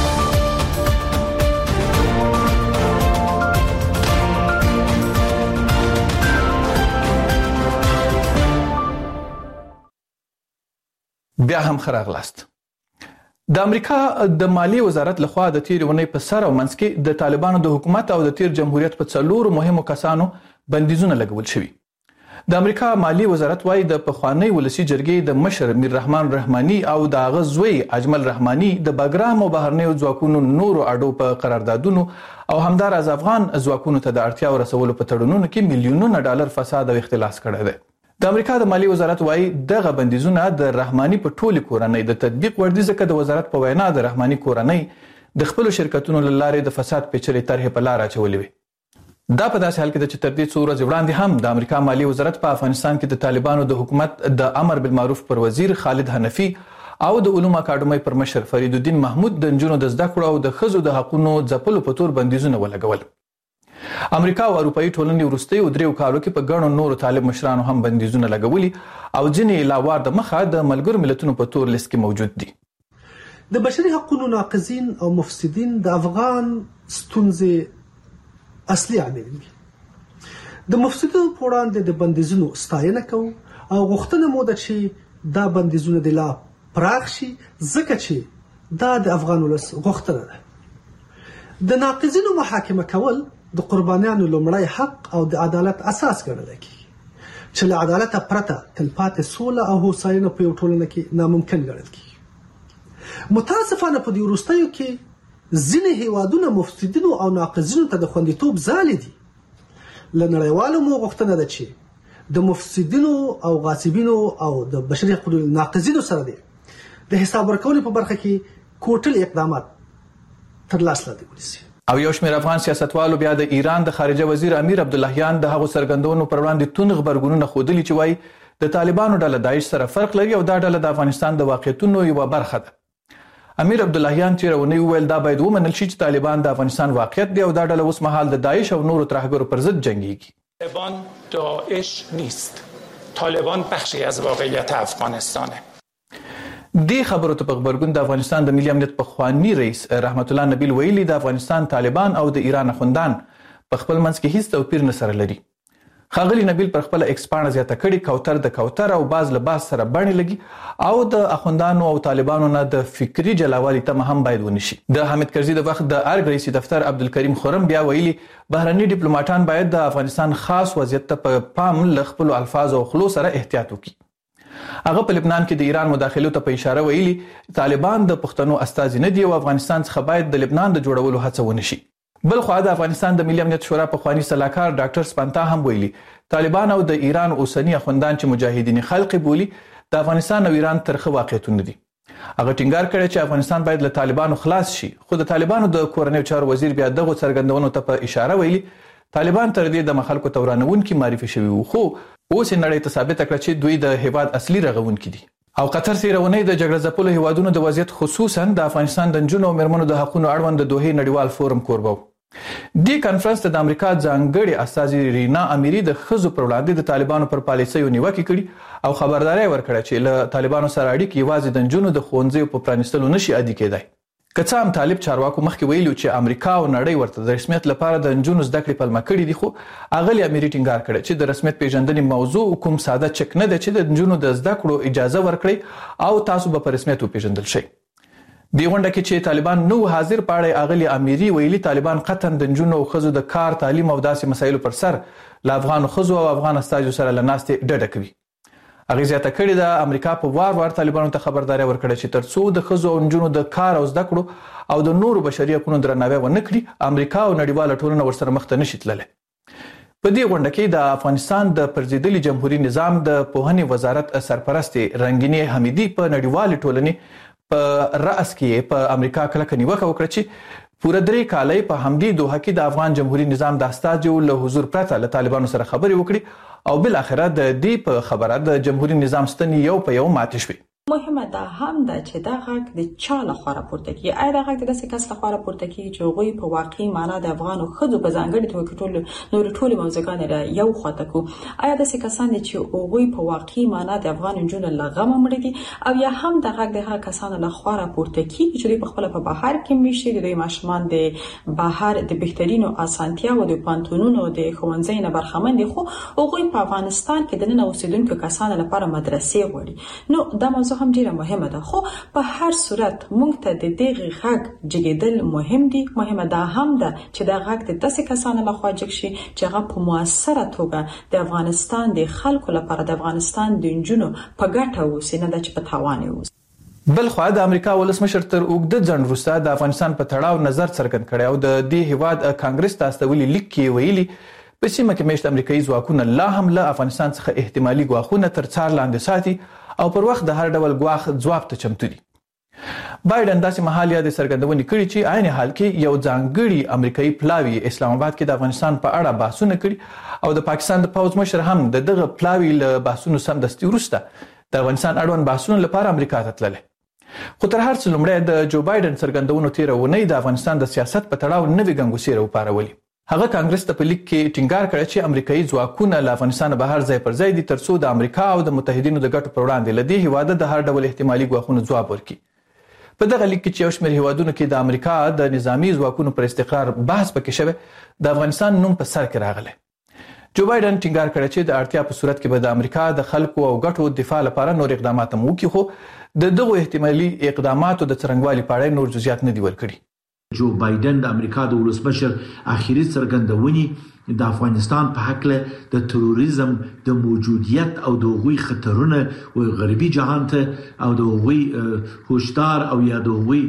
[SPEAKER 9] بیا هم خراغلاست. د امریکا د مالی وزارت لخوا د تیر ونې په سر او منځ کې د طالبانو د حکومت او د تیر جمهوریت په څلورو مهمو کسانو بندیزونه لګول شوي. د امریکا مالی وزارت وايي د پخوانی ولسی جرګې د مشر میر رحمان رحماني او د هغه زوی اجمل رحماني د باګرام او بهرنیو ځواکونو نورو اډو په قراردادونو او همداراز افغان ځواکونو ته د اړتیا ورسولو په تړونونو کې میلیونونه ډالر فساد او اختلاس کړی دی. د امریکا د مالی وزارت وايي دغه بندیزونه د رحماني په ټولي کورنۍ د تطبیق وړ دي ځکه د وزارت په وینا د رحماني کورنۍ د خپل شرکتونو لاره د فساد پیچلې طرحې په لار اچولې وي. دا په داسې حال کې چې تر دې څو ورځې وړاندې هم د امریکا مالی وزارت په افغانستان کې د طالبانو د حکومت د امر بالمعروف پر وزیر خالد حنفي او د علومو اکاډمۍ پر مشر فرید الدین محمود د نجونو د زده کړو او د ښځو د حقوقو ځپلو په تور بندیزونه ولګول. امریکا او اروپאי ټولنې وروستیو دریو کالو کې په ګڼو نورو طالب مشرانو هم بندیزونه لګولي او ځینې علاوه د مخه د ملګرو ملتونو په تور لیست کې موجود دي.
[SPEAKER 10] د بشري حقوقو ناقضین او مفسدین د افغان ستونزې اصلي عامل دي. د مفسدینو په وړاندې د بندیزونو ستاینه کوو او غوښتنه مو ده چې دا بندیزونه د لا پراخ شي ځکه چې دا د افغان ولس غوښتنه ده. د ناقضینو محاکمه کول د قربانیانو لومړی حق او د عدالت اساس ګڼل کېږي چې له عدالت پرته تلپاتې سوله او هوساینه په یو ټولنه کې ناممکن ګڼل کېږي. متاسفانه په دې وروستیو کې ځینې هیوادونه مفسدینو او ناقضینو ته د خوندیتوب ځالې دي. له نړیوالو مو غوښتنه ده چې د مفسدینو او غاصبینو او د بشري حقوقو ناقضینو سره دی د حساب ورکولو په برخه کې کوټل اقدامات تر لاس لاندې ونیسي.
[SPEAKER 9] او یو شمېر افغان سیاستوالو بیا د ایران د خارجه وزیر امیر عبداللهیان د هغو څرګندونو پر وړاندې توند غبرګونونه ښودلي چې وایي د طالبانو ډله داعش سره فرق لري او دا ډله د افغانستان د واقعیتونو یوه برخه ده. امیر عبداللهیان تېره اونۍ وویل دا باید ومنل شي چې طالبان د افغانستان واقعیت دی او دا ډله اوس مهال د داعش او نورو ترهګرو پر ضد جنګیږي.
[SPEAKER 15] طالبان داعش نیست. طالبان بخشی از واقعیت افغانستانه.
[SPEAKER 9] دې خبرو ته په غبرګون د افغانستان د ملي امنیت پخوانی رئیس رحمت الله نبیل ویلي د افغانستان طالبان او د ایران اخوندان په خپل منځ کې هیڅ توپیر نه سره لري. ښاغلي نبیل پر خپله ایکس پاڼه زیاته کړې کوتر د کوتر او باز له باز سره بڼې لګي او د اخوندانو او طالبانو نه د فکري جلاوالي تمه هم باید ونشي. د حامد کرزي د وخت د ارګ رئیس دفتر عبدالکریم خرم بیا ویلي بهرني ډیپلوماټان باید د افغانستان خاص وضعیت ته په پام له خپلو الفاظو او خلو سره احتیاط وکړي. هغه په لبنان کې د ایران مداخلو ته په اشاره ویلي طالبان د پښتنو استازي نه دي او افغانستان څخه باید د لبنان د جوړولو هڅه ونه شي. بل خو د افغانستان د ملي امنیت شورا په خواني صلاحکار ډاکټر سپانتا هم ویلي طالبان او د ایران اوسنی خوندان چې مجاهدین خلق بولی د افغانستان او ایران ترخه واقعیتونه دي. هغه ټینګار کړی چې افغانستان باید له طالبانو خلاص شي، خو د طالبانو د کورنیو چارو وزیر بیا دغه څرګندونو ته په اشاره ویلي طالبان تر دې د مخالکو تورانونکو معرفي شوي وو، خو اوس نړۍ ته ثابت کړ چې دوی د هیواد اصلي رغونکي دي. او قطر سیرونی د جګړه ځپلو هیوادونو د وضعیت خصوصا د افغانستان د نجونو او مېرمنو د حقوقو اړوند د دوحې نړیوال فورم کوربه و. دی کانفرنس ته د امریکا ځانګړي استازي رینا امیری د ښځو پر وړاندې د طالبانو پر پالیسیو نیوکې کړي او خبرداری ورکړه چې له طالبانو سره اړیکې یوازې د نجونو د ښوونځیو په پرانیستلو نشي عادي کېدای. که څه هم طالب چارواکو مخکې ویلي چې امریکا او نړۍ ورته د رسمیت لپاره د نجونو زده کړې پلمه کړي دي، خو اغلې امیري ټینګار کړی چې د رسمیت پیژندنې موضوع کوم ساده چک نه دی چې د نجونو د زده کړو اجازه ورکړي او تاسو به په رسمیت وپیژندل شئ. دی غونډه کې چې طالبان نو حاضر پاړی اغلې امیري ویلي طالبان قطعا د نجونو او ښځو د کار تعلیم او داسې مسایلو پر سر له افغان ښځو او افغان استازو سره له ناستې ډډه کوي. هغه زیاته کړې ده امریکا په وار وار طالبانو ته خبرداری ورکړه چې ترڅو د ښځو او نجونو د کار او زده کړو او د نورو بشري حقوقو درناوی ونه کړي امریکا او نړیواله ټولنه ورسره مخ ته نشي تللی. په دې غونډه کې د افغانستان د پرځېدلي جمهوریت نظام د پوهنې وزارت سرپرستې رنګینې حمیدي په نړیوالې ټولنې په رأس کې په امریکا کلکه نیوکه وکړه چې پوره درې کالۍ په همدې دوحه کې د افغان جمهوریت نظام د استازو له حضور پرته له طالبانو سره خبرې وکړي او بل اخره د دې په خبره د جمهوریت نظام ستنې یو په یو ماتې شوې.
[SPEAKER 12] مهمه ده هم ده چې دا غږ د چا لخوا راپورته کیږي. آیا دا غږ د داسې کس لخوا راپورته کیږي چې هغوی په واقعي معنا د افغانو ښځو په ځانګړې توګه ټول نورې ټولې موضوعګانې را یو خواته کړو؟ آیا داسې کسان دي چې هغوی په واقعي معنا د افغان نجونو له غمه مړه دي او یا هم دا غږ د هغه کسانو لخوا راپورته کیږي چې دوی په خپله په بهر کې میشتي د دوی ماشومان د بهر د بهترینو اسانتیاوو د پوهنتونونو د ښوونځیو نه برخمن دي، خو هغوی په افغانستان کې دننه اوسېدونکو کسانو لپاره مدرسې غواړي؟ نو دا موضوع هم ډېره مهمه ده، خو په هر صورت موږ ته د دغه غږ جګېدل مهم دي. مهمه ده هم ده چې دا غږ د داسې کسانو لخوا جګ شي چې هغه په موثره توګه د افغانستان د خلکو لپاره د افغانستان د نجونو په ګټه اوسي، نه ده چې په تاوان اوسي.
[SPEAKER 9] بل خو د امریکا ولسمشر تر اوږده ځنډ وروسته د افغانستان په تړاو نظر څرګند کړی او د دې هیواد کانګرس ته استولي لیک کې ویلي په سیمه کې میشت امریکایي ځواکونه لا هم له افغانستان څخه احتمالي ګواښونه تر څار لاندې ساتي او پر وخت د هر ډول ګواښ ځواب ته چمتو دي. بایدن داسې مهال یاد څرګندونې کړي چې عین حال کې یو ځانګړي امریکایي پلاوی اسلام آباد کې د افغانستان په اړه بحثونه کړي او د پاکستان د پوځ مشر هم د دغه پلاوی له بحثونو سمدستي وروسته د افغانستان اړوند بحثونو لپاره امریکا ته تللی. خو تر هر څه لومړی د جو بایدن څرګندونو تېره اونۍ د افغانستان د سیاست په تړاو نوې ګنګوسې راوپارولې. هغه کانګرس ته په لیک کې ټینګار کړی چې امریکایي ځواکونه له افغانستان بهر ځای پر ځای دي ترڅو د امریکا او د متحدینو د ګټو پر وړاندې له دې هیواده د هر ډول احتمالي ګواښونو ځواب ورکړي. په دغه لیک کې چې یو شمېر هیوادونو کې د امریکا د نظامي ځواکونو پر استقرار بحث پکې شوی، د افغانستان نوم په سر کې راغلی. جو بایدن ټینګار کړی چې د اړتیا په صورت کې به د امریکا د خلکو او ګټو دفاع لپاره نور اقدامات هم وکړي، خو د دغو احتمالي اقداماتو د څرنګوالي په اړه نور جزئیات نه دي ورکړي.
[SPEAKER 14] جو بایدن د امریکا د ولسمشر اخیری څرګندونې د افغانستان په حق له د تروریزم د موجودیت او د هغوی خطرونه او غربي جهان ته او د هغوی هوشدار او یا د هغوی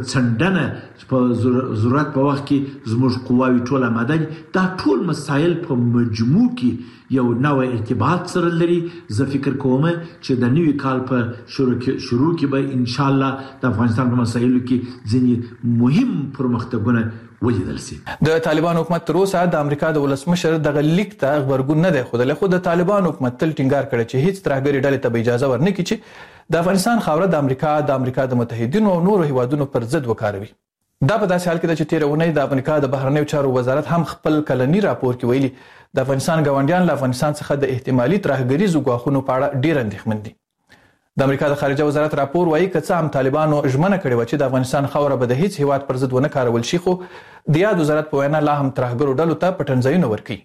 [SPEAKER 14] ګوتڅنډنه په ضرورت په وخت کې زموږ قواوې ټول آماده دي. دا ټول مسایل په مجموع کې یو نوې ارتباط سره لري. زه فکر کوم چې د نوي کال په شروع کې شروع کې به ان شاء الله د افغانستان په مسایلو کې ځینې مهم پرمختګونه ولیدل شي.
[SPEAKER 9] د طالبان حکومت تر اوسه د امریکا د ولسمشر دغه لیک ته غبرګون نه دی ښودلی، خو د طالبان حکومت تل ټینګار کړی چې هیڅ ترهګرې ډلې ته به اجازه ورنکړي چې د افغانستان خاوره د امریکا د امریکا د متحدینو او نورو هیوادونو پر ضد وکاروي. دا په داسې حال کې ده چې تېره اونۍ د امریکا د بهرنیو چارو وزارت هم خپل کلني راپور کې ویلي د افغانستان ګاونډیان له افغانستان څخه د احتمالي ترهګریزو ګواښونو په اړه ډېر اندېښمن دي. د امریکا د خارجه وزارت راپور وایي که څه هم طالبانو ژمنه کړې وه چې د افغانستان خاوره به د هیڅ هیواد پر ضد ونه کارول شي، خو د یاد وزارت په وینا لا هم ترهګرو ډلو ته پټنځایونه ورکوي.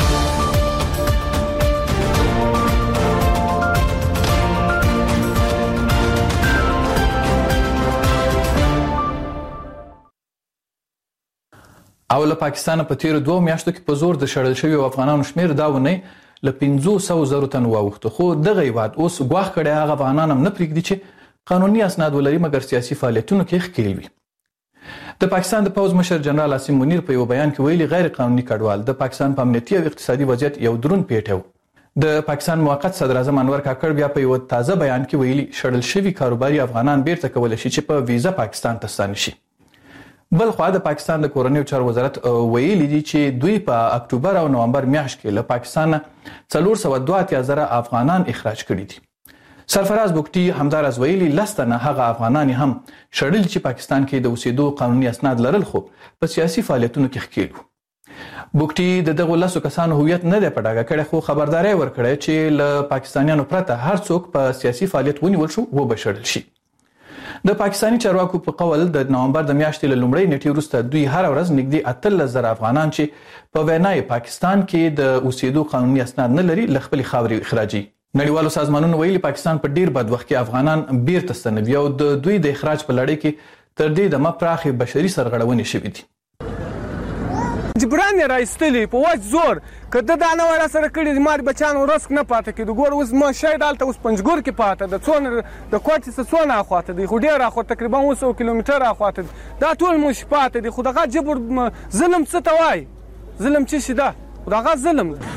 [SPEAKER 9] او له پاکستان په تیرو دوه میاشتو کې په زور د شړل شویو افغانانو شمیر دا ونی له پنځه سوه زرو تن واوښته، خو دغه هیواد اوس ګواښ کړی هغه افغانان هم نه پرېږدي چې قانوني اسناد ولري مګر سیاسي فعالیتونو کې ښکېل وي. د پاکستان د پوز مشر جنرال عاصم منیر په یو بیان کې ویلي غیر قانوني کډوال د پاکستان په امنیتي او اقتصادي وضعیت یو درون پیټ و. د پاکستان موقت صدر اعظم انور کاکړ بیا په یو تازه بیان کې ویلي شړل شوي کاروباري افغانان بیرته کولی شي چې په ویزا پاکستان ته ستانه شي. بل خو د پاکستان د کورنیو چارو وزارت ویلي دي چې دوی په اکتوبر او نومبر میاشت کې له پاکستان څلور سوه دوه اتیا زره افغانان اخراج کړي دي. سرفراز بوکټي همداراز ویلي لستنه هغه افغانان هم شړل چې پاکستان کې د اوسېدو قانوني اسناد لرل خو په سیاسي فعالیتونو کې ښکېل وو. بوکټي د دغو لسو کسانو هویت نه دی په ډاګه کړی خو خبرداری ورکړی چې له پاکستانیانو پرته هر څوک په سیاسي فعالیت ونیول شو وبه شړل شي. د پاکستاني چارواکو په قول د نومبر د میاشتې له لومړۍ نیټې وروسته دوی هره ورځ نږدې اتلس زره افغانان چې په وینای پاکستان کې د اوسېدو قانوني اسناد نه لري له خپلې خاورې اخراجي. نړیوالو سازمانونو ویلي پاکستان په ډیر بد وخت کې افغانان بیرته ستنوي او د دوی د اخراج په لړۍ کې تر دې دمه پراخې بشري سرغړونې شوې دي.
[SPEAKER 11] جبران یې رایستلی په وچ زور که ده دا نه وای راسره کړي د مار بچیانو رزق نه پاته کېدو. ګوره اوس ماشی دلته اوس پنجګور کې پاته ده څونه د کوټې څه څونه اخواته دی خو ډېر اخوا تقریبا اووه سوه کیلومیټر اخواته دی دا ټول موږ پاته دي خو دغه جبر ظلم څه ته وایي ظلم څه شي ده خو دغه ظلم ده.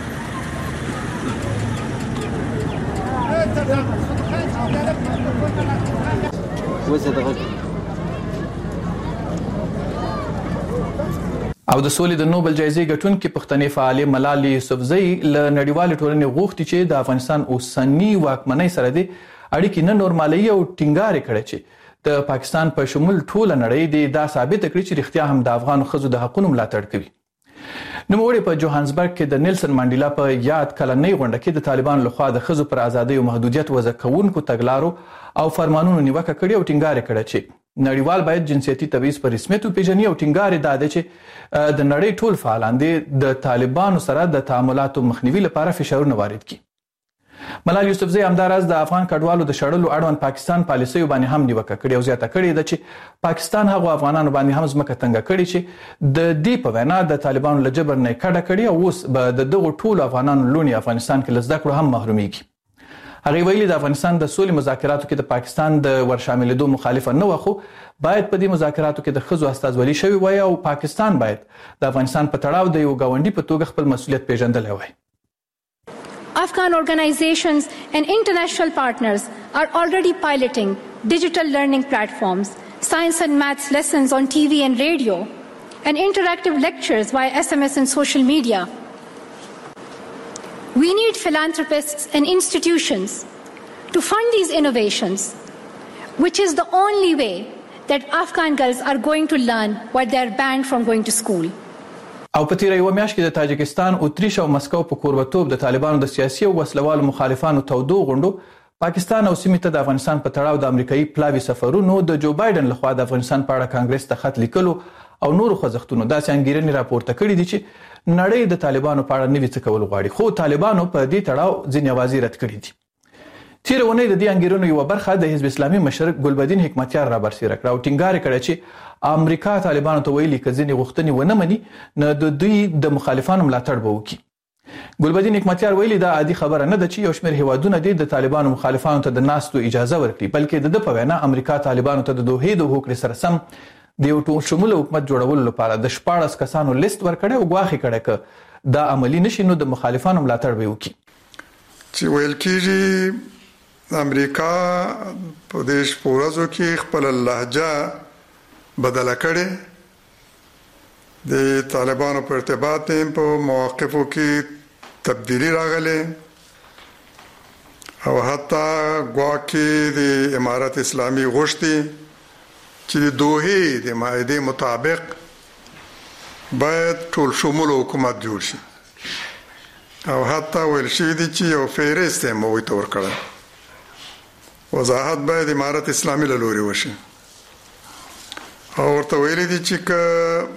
[SPEAKER 11] او د سولې د نوبل جایزې ګټونکې پښتنې فعالې ملالۍ یوسفزۍ له نړیوالې ټولنې غوښتي چې د افغانستان اوسني واکمنۍ سره د اړیکې نه نورمالوي او ټینګار یې کړی چې د پاکستان په شمول ټوله نړۍ دې دا ثابته کړي چې رښتیا هم د افغان ښځو د حقونو ملاتړ کوي. نوموړي په جوهانسبرګ کې د نیلسن منډیلا په یاد کلنۍ غونډه کې د طالبانو لخوا د ښځو پر ازادۍ او محدودیت وضع کوونکو تګلارو او فرمانونو نیوکه کړې او ټینګار یې کړی چې نړیوال باید جنسیتي تبعیض په رسمیت وپېژني او ټینګار یې دا دی چې د نړۍ ټول فعالان دې د طالبانو سره د تعاملاتو مخنیوي لپاره فشارونه وارد کړي. ملالۍ یوسفزۍ همداراز د افغان کډوالو د شړلو اړوند پاکستان پالیسیو باندې هم نیوکه کړې او زیاته کړې ده چې پاکستان هغو افغانانو باندې هم ځمکه تنګه کړې چې د دې په وینا د طالبانو له جبر نه یې کډه کړې او اوس به د دغو ټولو افغانانو لوڼې افغانستان کې له زده کړو هم محرومیږي. هغې ویلي د افغانستان د سولې مذاکراتو کې د پاکستان د ورشاملېدو مخالفه نه وه خو باید په دې مذاکراتو کې د ښځو استازولي شوې وای او پاکستان باید د افغانستان په تړاو د یو ګاونډي په توګه خپل مسؤلیت پیژندلی وای.
[SPEAKER 16] Afghan organizations and international partners are already piloting digital learning platforms, science and maths lessons on T V and radio, and interactive lectures via S M S and social media. We need philanthropists and institutions to fund these innovations, which is the only way that Afghan girls are going to learn what they are banned from going to school.
[SPEAKER 9] او په تیره یوه میاشت کې د تاجکستان، اتریش او مسکو په کوربتوب د طالبانو د سیاسي او وسلوالو مخالفانو تودو غونډو پاکستان او سیمې ته د افغانستان په تړاو د امریکایي پلاوي سفرونو د جو بایدن لخوا د افغانستان په اړه کانګرس ته خط لیکلو او نورو خوځښتونو داسې انګیرنې راپورته کړي دي چې نړۍ د طالبانو په اړه نوي څه کول غواړي، خو طالبانو په دې تړاو ځینې اوازې رد کړي دي. تیره اونۍ د دې انګیرنو یوه برخه د حزب اسلامي مشر ګلبدین حکمتیار را برسېره کړه او ټینګار یې کړی چې امریکا طالبانو ته ویلي که ځینې غوښتنې ونه مني نو د دوی د مخالفانو ملاتړ به وکړي. ګلبدین حکمتیار ویلي دا عادي خبره نه ده چې یو شمېر هیوادونه دې د طالبانو مخالفانو ته د ناستو اجازه ورکړي، بلکې د ده په وینا امریکا طالبانو ته د دوحې د هوکړې سره سم د یو ټول شموله حکومت جوړولو لپاره د شپاړس کسانو لیست ورکړی او ګواښ یې کړی که دا عملي نشي نو د مخالفانو ملاتړ به وکړي.
[SPEAKER 13] چې ویل کېږي امریکا په دې شپو ورځو کې خپل لهجه بدله کړې، د طالبانو په ارتباط په مواقفو کې تبدیلی راغلی او حتی ګواکې د امارت اسلامي غوښتي چې د دوحې د معاهدې مطابق باید ټول شمول حکومت جوړ شي او حتی ویل شوي دي چې یو فهرست یې هغوی ته ورکړی، وضاحت باید امارت اسلامي له لورې وشي او ورته ویلي دي چې که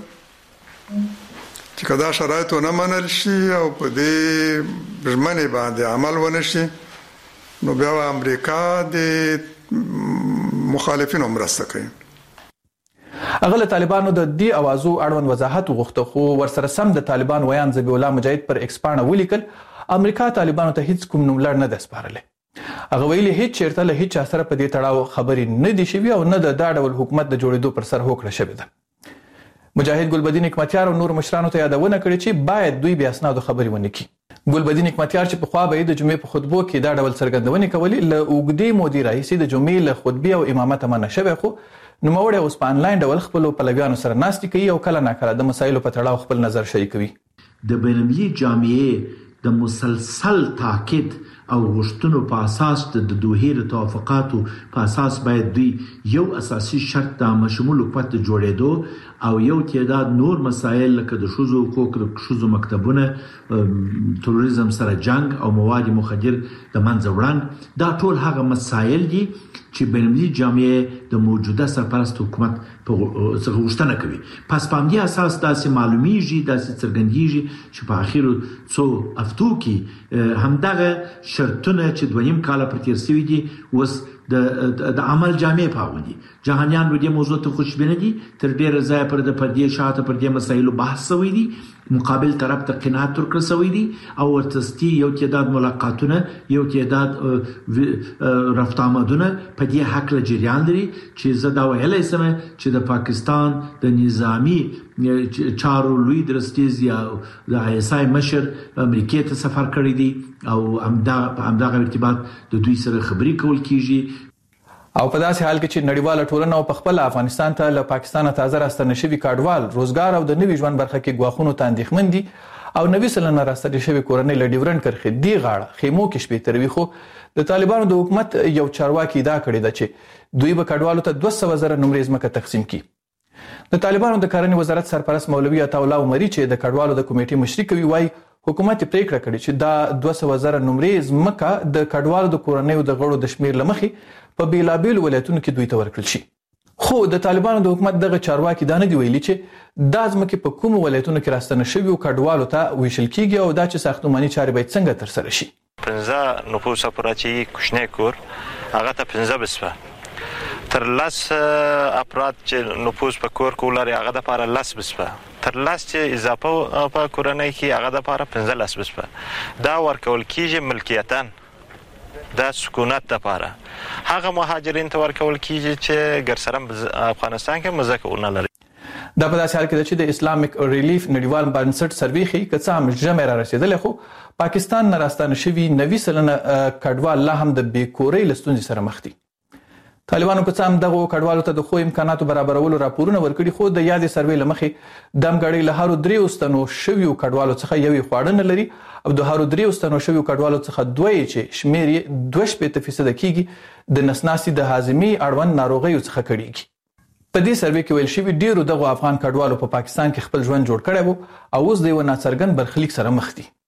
[SPEAKER 13] چې که دا شرایط ونه منل شي او په دې ژمنې باندې عمل ونه شي نو بیا امریکا د مخالفینو مرسته کوي.
[SPEAKER 9] هغه له طالبانو د دې اوازو اړوند وضاحت وغوښته خو ورسره سم د طالبان ویان ذبیح الله مجاهد پر ایکس پاڼه ولیکل امریکا طالبانو ته هیڅ کوم نوملړ نه ده سپارلی. هغه ویلي هیڅ چیرته له هیڅ چا سره په دې تړاو خبرې نه دي شوي او نه د دا ډول حکومت د جوړېدو پر سر هوکړه شوې ده. مجاهد ګلبدین حکمتیار او نور مشرانو ته یادونه کړې چې باید دوی بې اسنادو خبرې ونه کړي. ګلبدین حکمتیار چې پخوا به د جمعې په خطبو کې دا ډول څرګندونې کولې، له اوږدې مودې راهیسې د جمعې له خطبې او امامته منع شوی، خو نوموړی اوس په انلاین ډول خپلو پلویانو سره ناستې کوي او کله ناکله د مسایلو په تړاو خپل نظر شریکوي.
[SPEAKER 14] د بینالمللي جامعې د مسلسل تاکید او غوښتنو په اساس د دوحې د توافقاتو په اساس باید دوی یو اساسي شرط د مشمول حکومت جوړېدو او یو تعداد نور مسایل لکه د ښځو حقوق، د ښځو مکتبونه، تروریزم سره جنگ او مواد مخدر د منځه وړاندې، دا ټول هغه مسایل دي چې بینالمللي جامعه د موجوده سرپرست حکومت په څخه غوښتنه کوي. پس په همدې اساس داسې معلومیږي، داسې څرګندیږي چې په اخرو څو هفتو کې همدغه شرطونه چې دویم کاله پر تیر شوي دي اوس د د عمل جامع پاوندي. جهانیان به دې موضوع ته خوشبینه دي، تر ډیره ځایه پر د پردې شاته پر دې مسایلو بحث شوی دی، مقابل طرف ته قناعت ورکړل شوی دی او ورته یو تعداد ملاقاتونه، یو تعداد رفت آمدونه په دې هکله جریان لري چې زه دا ویلی شم چې د پاکستان د نظامی چارو لوی درستیز یا د آی اس آی مشر امریکې ته سفر کړی دی او همدغه ارتباط د دوی سره خبرې کول کیږي.
[SPEAKER 9] او په داسې حال کې چې نړیواله ټولنه په خپل افغانستان ته له پاکستانه تازه راستنه شوي کډوال روزګار او د نوي ژوند برخه کې ګواښونو ته اندېښمن دي او نوي سلنه راستنې شوي کورنۍ له ډیورنډ کرښې دې غاړه خیمو کې شپې تروي. خو د طالبانو د حکومت یو چارواکي ادعا کړې ده چې دوی به کډوالو ته دوه سوه زره نمرې ځمکه تقسیم کړي. د طالبانو د کرنې وزارت سرپرست مولوي عطاالله عمري چې د کډوالو د کمیټې مشري کوي وایي حکومت پریکړه کړې چې دا دوه سوه زره نمرې ځمکه د کډوالو د کورنیو د غړو د شمیر له مخې په بیلابیلو ولایتونو کې دوی ته ورکړل شي. خو د طالبانو د حکومت دغه چارواکي دا نه دي ویلي چې دا ځمکې په کومو ولایتونو کې راستنه شوي او کډوالو ته ویشل کیږي او دا چې ساختماني چارې باید څنګه ترسره شي.
[SPEAKER 17] پنځه نفوسه پوره چې کوچنی کور هغه ته پنځه بسپه تر لس افراد چې نفوس په کور کې ولري هغه دپاره لس بسپه تر لس چې اضافه په کورنۍ کې هغه دپاره پنځه لس بسپه دا ورکول کیږي ملکیتاً د سکونت لپاره. هغه مهاجرین ته ورکول کیږي چې ګرسره افغانستان کې مځکه ونه لري.
[SPEAKER 9] دا په داسې حال کې ده چې د اسلامیک ریلیف نړیوال بنسټ سروې ښیي که څه هم ژمی را رسېدلی خو پاکستان نه راستانه شوي نوي سلنه کډوال لا هم د بې کورۍ له ستونزې سره مخ دي. طالبانو که څه هم دغو کډوالو ته د ښو امکاناتو برابرولو راپورونه ورکړي خو د یادې سروې له مخې د همګړۍ له هرو دریو ستنو شویو کډوالو څخه یوې خواړه نه لري او د هرو دریو ستنو شویو کډوالو څخه دوه یې چې شمیر یې دوه شپېته فیصده کیږي د نسناسي د هاضمې اړوند ناروغیو څخه کړیږي. په دې سروې کې ویل شوي ډیرو دغو افغان کډوالو په پاکستان کې خپل ژوند جوړ کړی و او اوس د یوه ناڅرګند برخلیک سره مخ دي.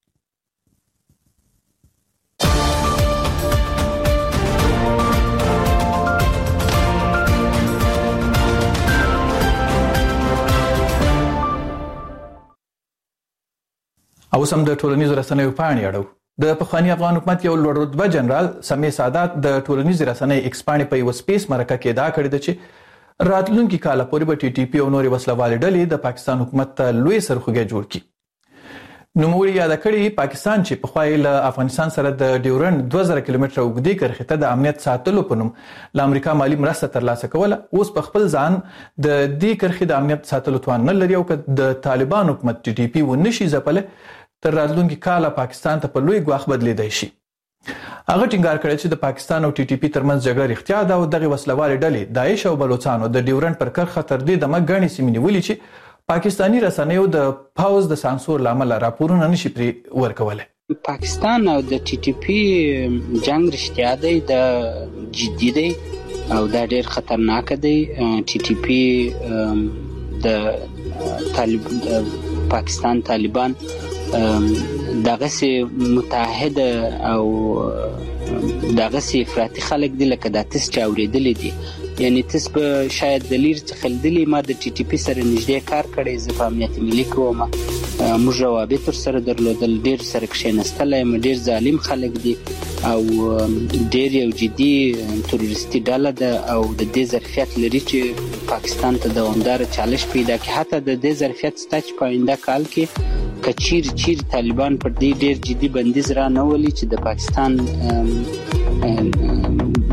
[SPEAKER 9] او سم د ټولنیزو رسنیو پاڼې اړو. د پخواني افغان حکومت یو لوړ رتبه جنرال سمیع سادات د ټولنیزو رسنیو ایکس پاڼې په یو سپیس مرکه کې ادعا کړې ده چې راتلونکي کال پورې به ټي ټي پی او نورې وسلوالې ډلې د پاکستان حکومت ته لوی سرخوږی جوړ کړي. نوموړي یاده کړې پاکستان چې پخوا یې له افغانستان سره د ډیورنډ دوه زره کیلومتره اوږدې کرښې ته د امنیت ساتلو په نوم له امریکا مالي مرسته ترلاسه کوله، اوس په خپل ځان د دې کرښې د امنیت ساتلو توان نه لري او که د طالبان حکومت ټي ټي پی ونه شي ځپلی تر راتلونکي کاله پاکستان ته په لوی ګواښ بدلیدای شي. هغه ټینګار کړی چې د پاکستان او ټي ټي پی ترمنځ جګړه رښتیا ده او دغې وسلوالې ډلې داعش او بلوچستانو د ډیورنډ پر کرښه تر دې دمه ګڼې سیمې نیولي چې پاکستاني رسنیو د پوځ د سانسور له امله راپورونه نشي پرې ورکولی.
[SPEAKER 18] پاکستان او د ټي ټي پی جنگ رښتیا دی، د جدي دی او دا ډېر خطرناک دی. ټي ټي پی د طالب پاکستان طالبان دغه سي متحد او دغه سي افراطي خلک دي لکه د تاسو چې اوریدلې دي، یعنی تاسو به شاید د لیر څخه لیدلې ما د ټي ټي پی سره نږدې کار کړی، زه په امنیت ملي کې وم، موږ روابط ورسره درلودل، ډېر سره کښېنستلی یم، ډېر ظالم خلک دي او ډېر یو جدي تروریستي ډله ده او د دې ظرفیت لري چې پاکستان ته دوامداره چالش پیدا کړي. حتی د دې ظرفیت شته چې په آینده کال کې که چیر چیر طالبان پر دې ډېر جدي بندیز را نه ولي چې د پاکستان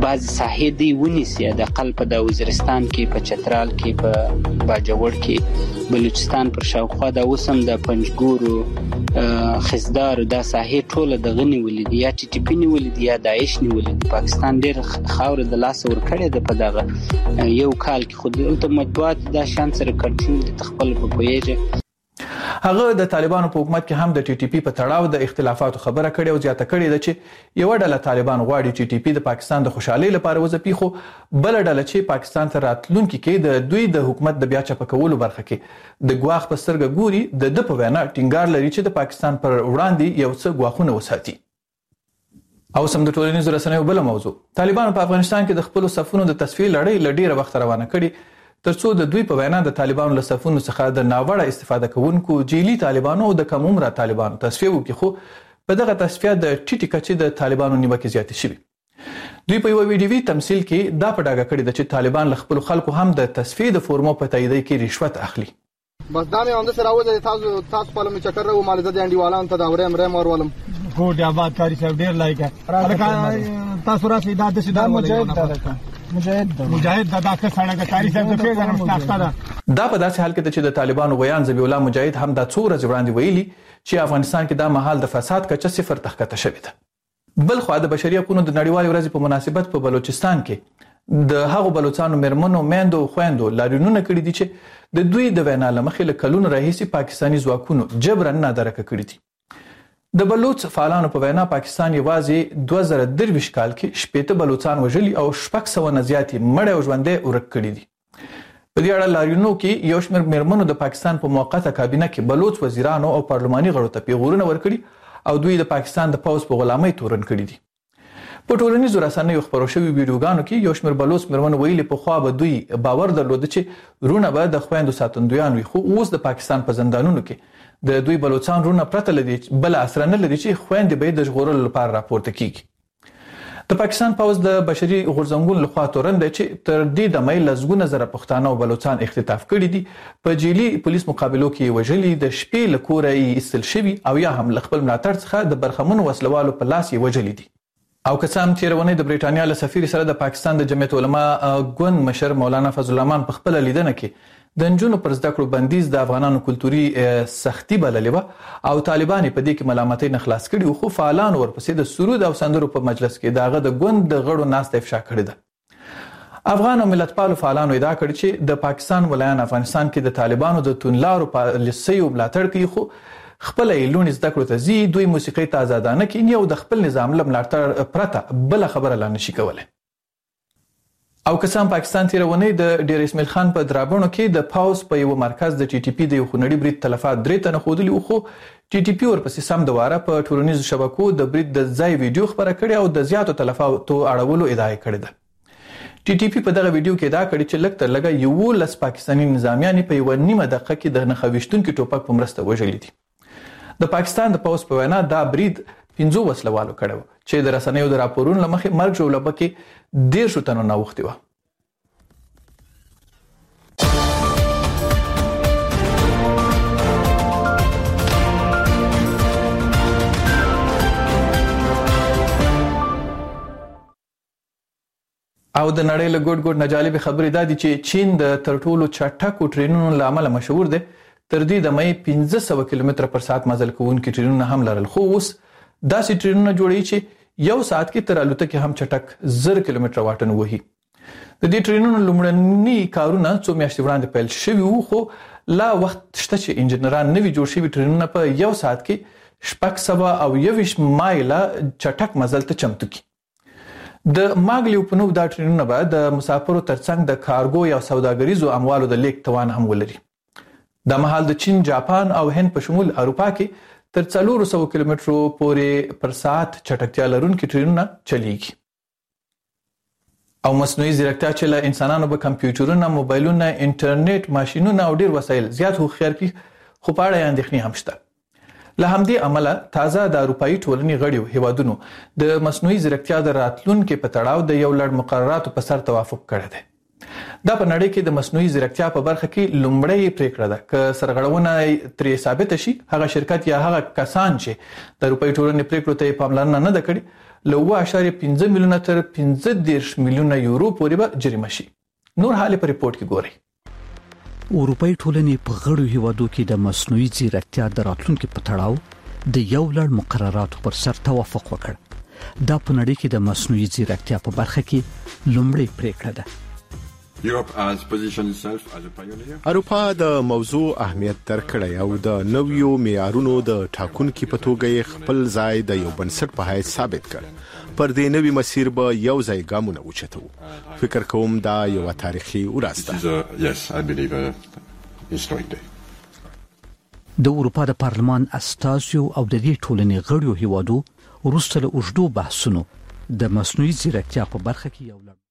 [SPEAKER 18] بعض ساحې دی ونیسي د اقل په د وزیرستان کې په چترال کې په باجوړ کې بلوچستان پر شاوخوا د اوسم د پنجګورو خزدار د ساحې ټوله د غنی ولید یا ټي ټي پی نیولې یا داعش نیولې پاکستان ډېر خاور د لاس ور کړې ده په دغه یو کال کې خود ته مطبوعات دا شان سره کنټرول د تخپل په پوهیږي.
[SPEAKER 9] هغه د طالبانو په حکومت کې هم د ټي ټي پی په تړاو د اختلافاتو خبره کړې او زیاته کړې ده چې یو ډله طالبان غواړي ټي ټي پی د پاکستان د خوشحالۍ لپاره وځپي خو بل ډله چې پاکستان ته راتلونکي کې د دوی د حکومت د بیا چپه کولو برخه کې د ګواښ په سترګه ګوري د د په وینا ټینګار لري چې د پاکستان پر وړاندې یو څه ګواښونه وساتي. او سم د ټولنیزو رسنیو بل موضوع طالبانو په افغانستان کې د خپل صفونو د تصفیې لړۍ لډیره وخت روانه کړي ترڅو د دوی په وینا د طالبانو له صفونو څخه د ناوړه استفاده کوونکو جیلی طالبانو او د کم عمره طالبانو تصفیه وکړي خو په دغه تصفیه د ټیټی کچې د طالبانو نیوکې زیاتې شوې. دوی په یو ویډیوي تمثيل کې دا په ډاګه کړی د چې طالبان له خپل خلکو هم د تصفیه د فورمو په تایید کې رشوت اخلي.
[SPEAKER 7] بس دا مې اند سره راوځي تاسو تاسو په لمه چکر راو مال زده انډیوالان ته دا ورم رم اور ولم ګوډ آباد کاری صاحب ډیر لایکه تاسو راشي دا د سیدا مجاهد مجاهد مجاهد دا د سړک کاری صاحب ته پیژنم شناخته ده.
[SPEAKER 9] دا په داسې حال کې چې د طالبانو ویان ذبیح الله مجاهد هم د څو ورځې وړاندې ویلي چې افغانستان کې دا مهال د فساد کچه صفر تخکته شوې ده. بل خو د بشري حقوقو د نړیوالې ورځې په مناسبت په بلوچستان کې د هغو بلوچستانو مرمنو میندو خويندو لاریونونه کړی دي چې د دوی د وینا لمخې له کلونو راهیسي پاکستانی ځواکونو جبرن نادرکه کړی دي. د بلوچ فعالانو په وینا پاکستان یوازې دوه زره درویشت کال کې شپږ بلوچستان وژلي او شپږ سوه نه زیاتې مړه او ژوندې ورک کړي دي. په دې اړه لاریونو کې یو شمېر مرمنو د پاکستان په موقته کابینه کې بلوچ وزیرانو او پارلماني غړو ته پیغورونه ورکړي او دوی د پاکستان د پوز په غلامۍ تورن کړي دي. په ټولنیزو رسنیو خبرو شوي ویډیوګانو کې یو شمېر بلوچ مرمنو ویلي په خوا به دوی باور درلود چې رونه به د خويندو ساتندویان وي خو اوس د پاکستان په زندانونو کې د دوی بلوچستان رونه پرته لدی بل اثر نه لدی چې خويندې به د ژغورلو لپاره راپورته کیږي. د پاکستان پوز د بشري غورځنګونو لخوا تورن دی چې تر دې د مې لزګونه زره پښتانه او بلوچستان اختطاف کړي دي په جیلی پولیس مقابلو کې وژلي د شپې لکوره یې استل شوی او یا هم خپل ملاتړ څخه د برخمن وسلوالو په لاس یې وژلي دي. او کسان تیرونه د بریټانیا له سفیر سره د پاکستان د جمعیت علما ګوند مشر مولانا فضل الرحمن په خپل لیدنه کې د نجونو پر زده کړو بندیز د افغانانو کلتوري سختي بللې و او طالبان په دې کې ملامتۍ نه خلاص کړي خو فعالان ورپسې د سرود او سندرو په مجلس کې داغه د ګوند د غړو ناست افشا کړی ده. افغان او ملتپالو فعالانو ادعا کړې چې د پاکستان ولایان افغانستان کې د طالبانو د تونلارو پالیسیو ملاتړ کوي خو خپل ایلونی زده کړو ته زی دوی موسیقي ته آزادانه کینی او د خپل نظام له ملاتړ پرته بل خبره لا نشي کولای. او کسان پاکستان تیرونه د ډیر اسماعیل خان په درابونو کې د پاوز په یو مرکز د ټي ټي پی د یو خنړی برید تلفات درې تنه خودلی خو ټي ټي پی ورپسې سم دواره په ټولنیزو شبکو د برید د ځای ویډیو خبره کړې او د زیاتو تلفاتو اړولو ادعا کړې ده. ټي ټي پی په دغه ویډیو کې دا کړی چې لکه لګا یو لس پاکستاني نظامیان په یو نیمه دقیقه کې د نخښتونکو ټوپک په مرسته وژلي دي. د پاکستان د پوز په وینا دا برید پنځو وسلوالو کړو چې د رسنیو د راپورونو لمخې مرګ جوړه بکې ډیر شو تنو نوښتي و. او د نړۍ له ګډ ګډ نجالب خبرې دا دي چې چین د ترټولو چټکو ټرینونو لامل مشهور دی. تر دې د مې پنځه سوه کیلومتره پر ساعت مزل کوونکي ټرینونه هم لرل خو اوس داسې ټرینونه جوړي چې یو ساعت کې تر الوتکې هم چټک زر کیلومتره واټن وهي. د دې ټرینونو لومړني کارونه څو میاشتې وړاندې پیل شوي وو خو لا وخت شته چې انجنیران نوي جوړ شوي ټرینونه په یو ساعت کې شپږ سوه او یوویشت مایله چټک مزل ته چمتو کړي. د ماګلیو په نوم دا ټرینونه به د مسافرو ترڅنګ د کارګو یا سوداګریزو اموالو د لیږد توان هم ولري. دا مهال د چین، جاپان او هند په شمول اروپا کې تر څلور سوه کیلومترو پورې پر ساعت چټکتیا لرونکي ټرینونه چلیږي. او مصنوعي ځیرکتیا چې له انسانانو به کمپیوټرونه، موبایلونه، انټرنیټ، ماشینونه او ډیر وسایل زیات هوښیار کړي خو په اړه اندېښنې هم شته. له همدې امله تازه د اروپایي ټولنې غړي هیوادونو د مصنوعي ځیرکتیا د راتلونکو په تړاو د یو لړ مقرراتو په سر توافق کړی دی. دا په نړۍ کې د مصنوعي ځیرکتیا په برخه کې لومړی پریکړه ده که سرغړونه ترې ثابت شي هغه شرکت یا هغه کسان چې د اروپایي ټولنې پریکړو ته پاملرنه نه ده کړې له اوه اعشاریه پنځه میلیونه تر پنځه دېرش میلیونه یورو پورې به جریمه شي. نور حال په ریپورت کې ګورئ.
[SPEAKER 19] اروپאי ټولنې په غړو هیوادو کې د مصنوعي ځیرکتیا د راتلونکي په تړاو د یو لړ مقرراتو پر سر توافق وکړ. دا په نړۍ کې د مصنوعي ځیرکتیا په برخه کې لومړی پریکړه ده.
[SPEAKER 20] اروپا د موضوع اهمیت درکړی او د نویو معیارونو د ټاکونکي په توګه خپل ځای د یو بنسټ په حیث ثابت کړ. پر دې نوی مسیر به یو ځای ګامونه اوچتو. فکر کوم دا یو تاریخي ورځ ده.
[SPEAKER 19] د اروپا د پارلمان استازیو او د دې ټولنې غړو هیوادو وروسته له اوږدو بحثونو د مصنوعي ځیرکتیا په برخه کې یو لړ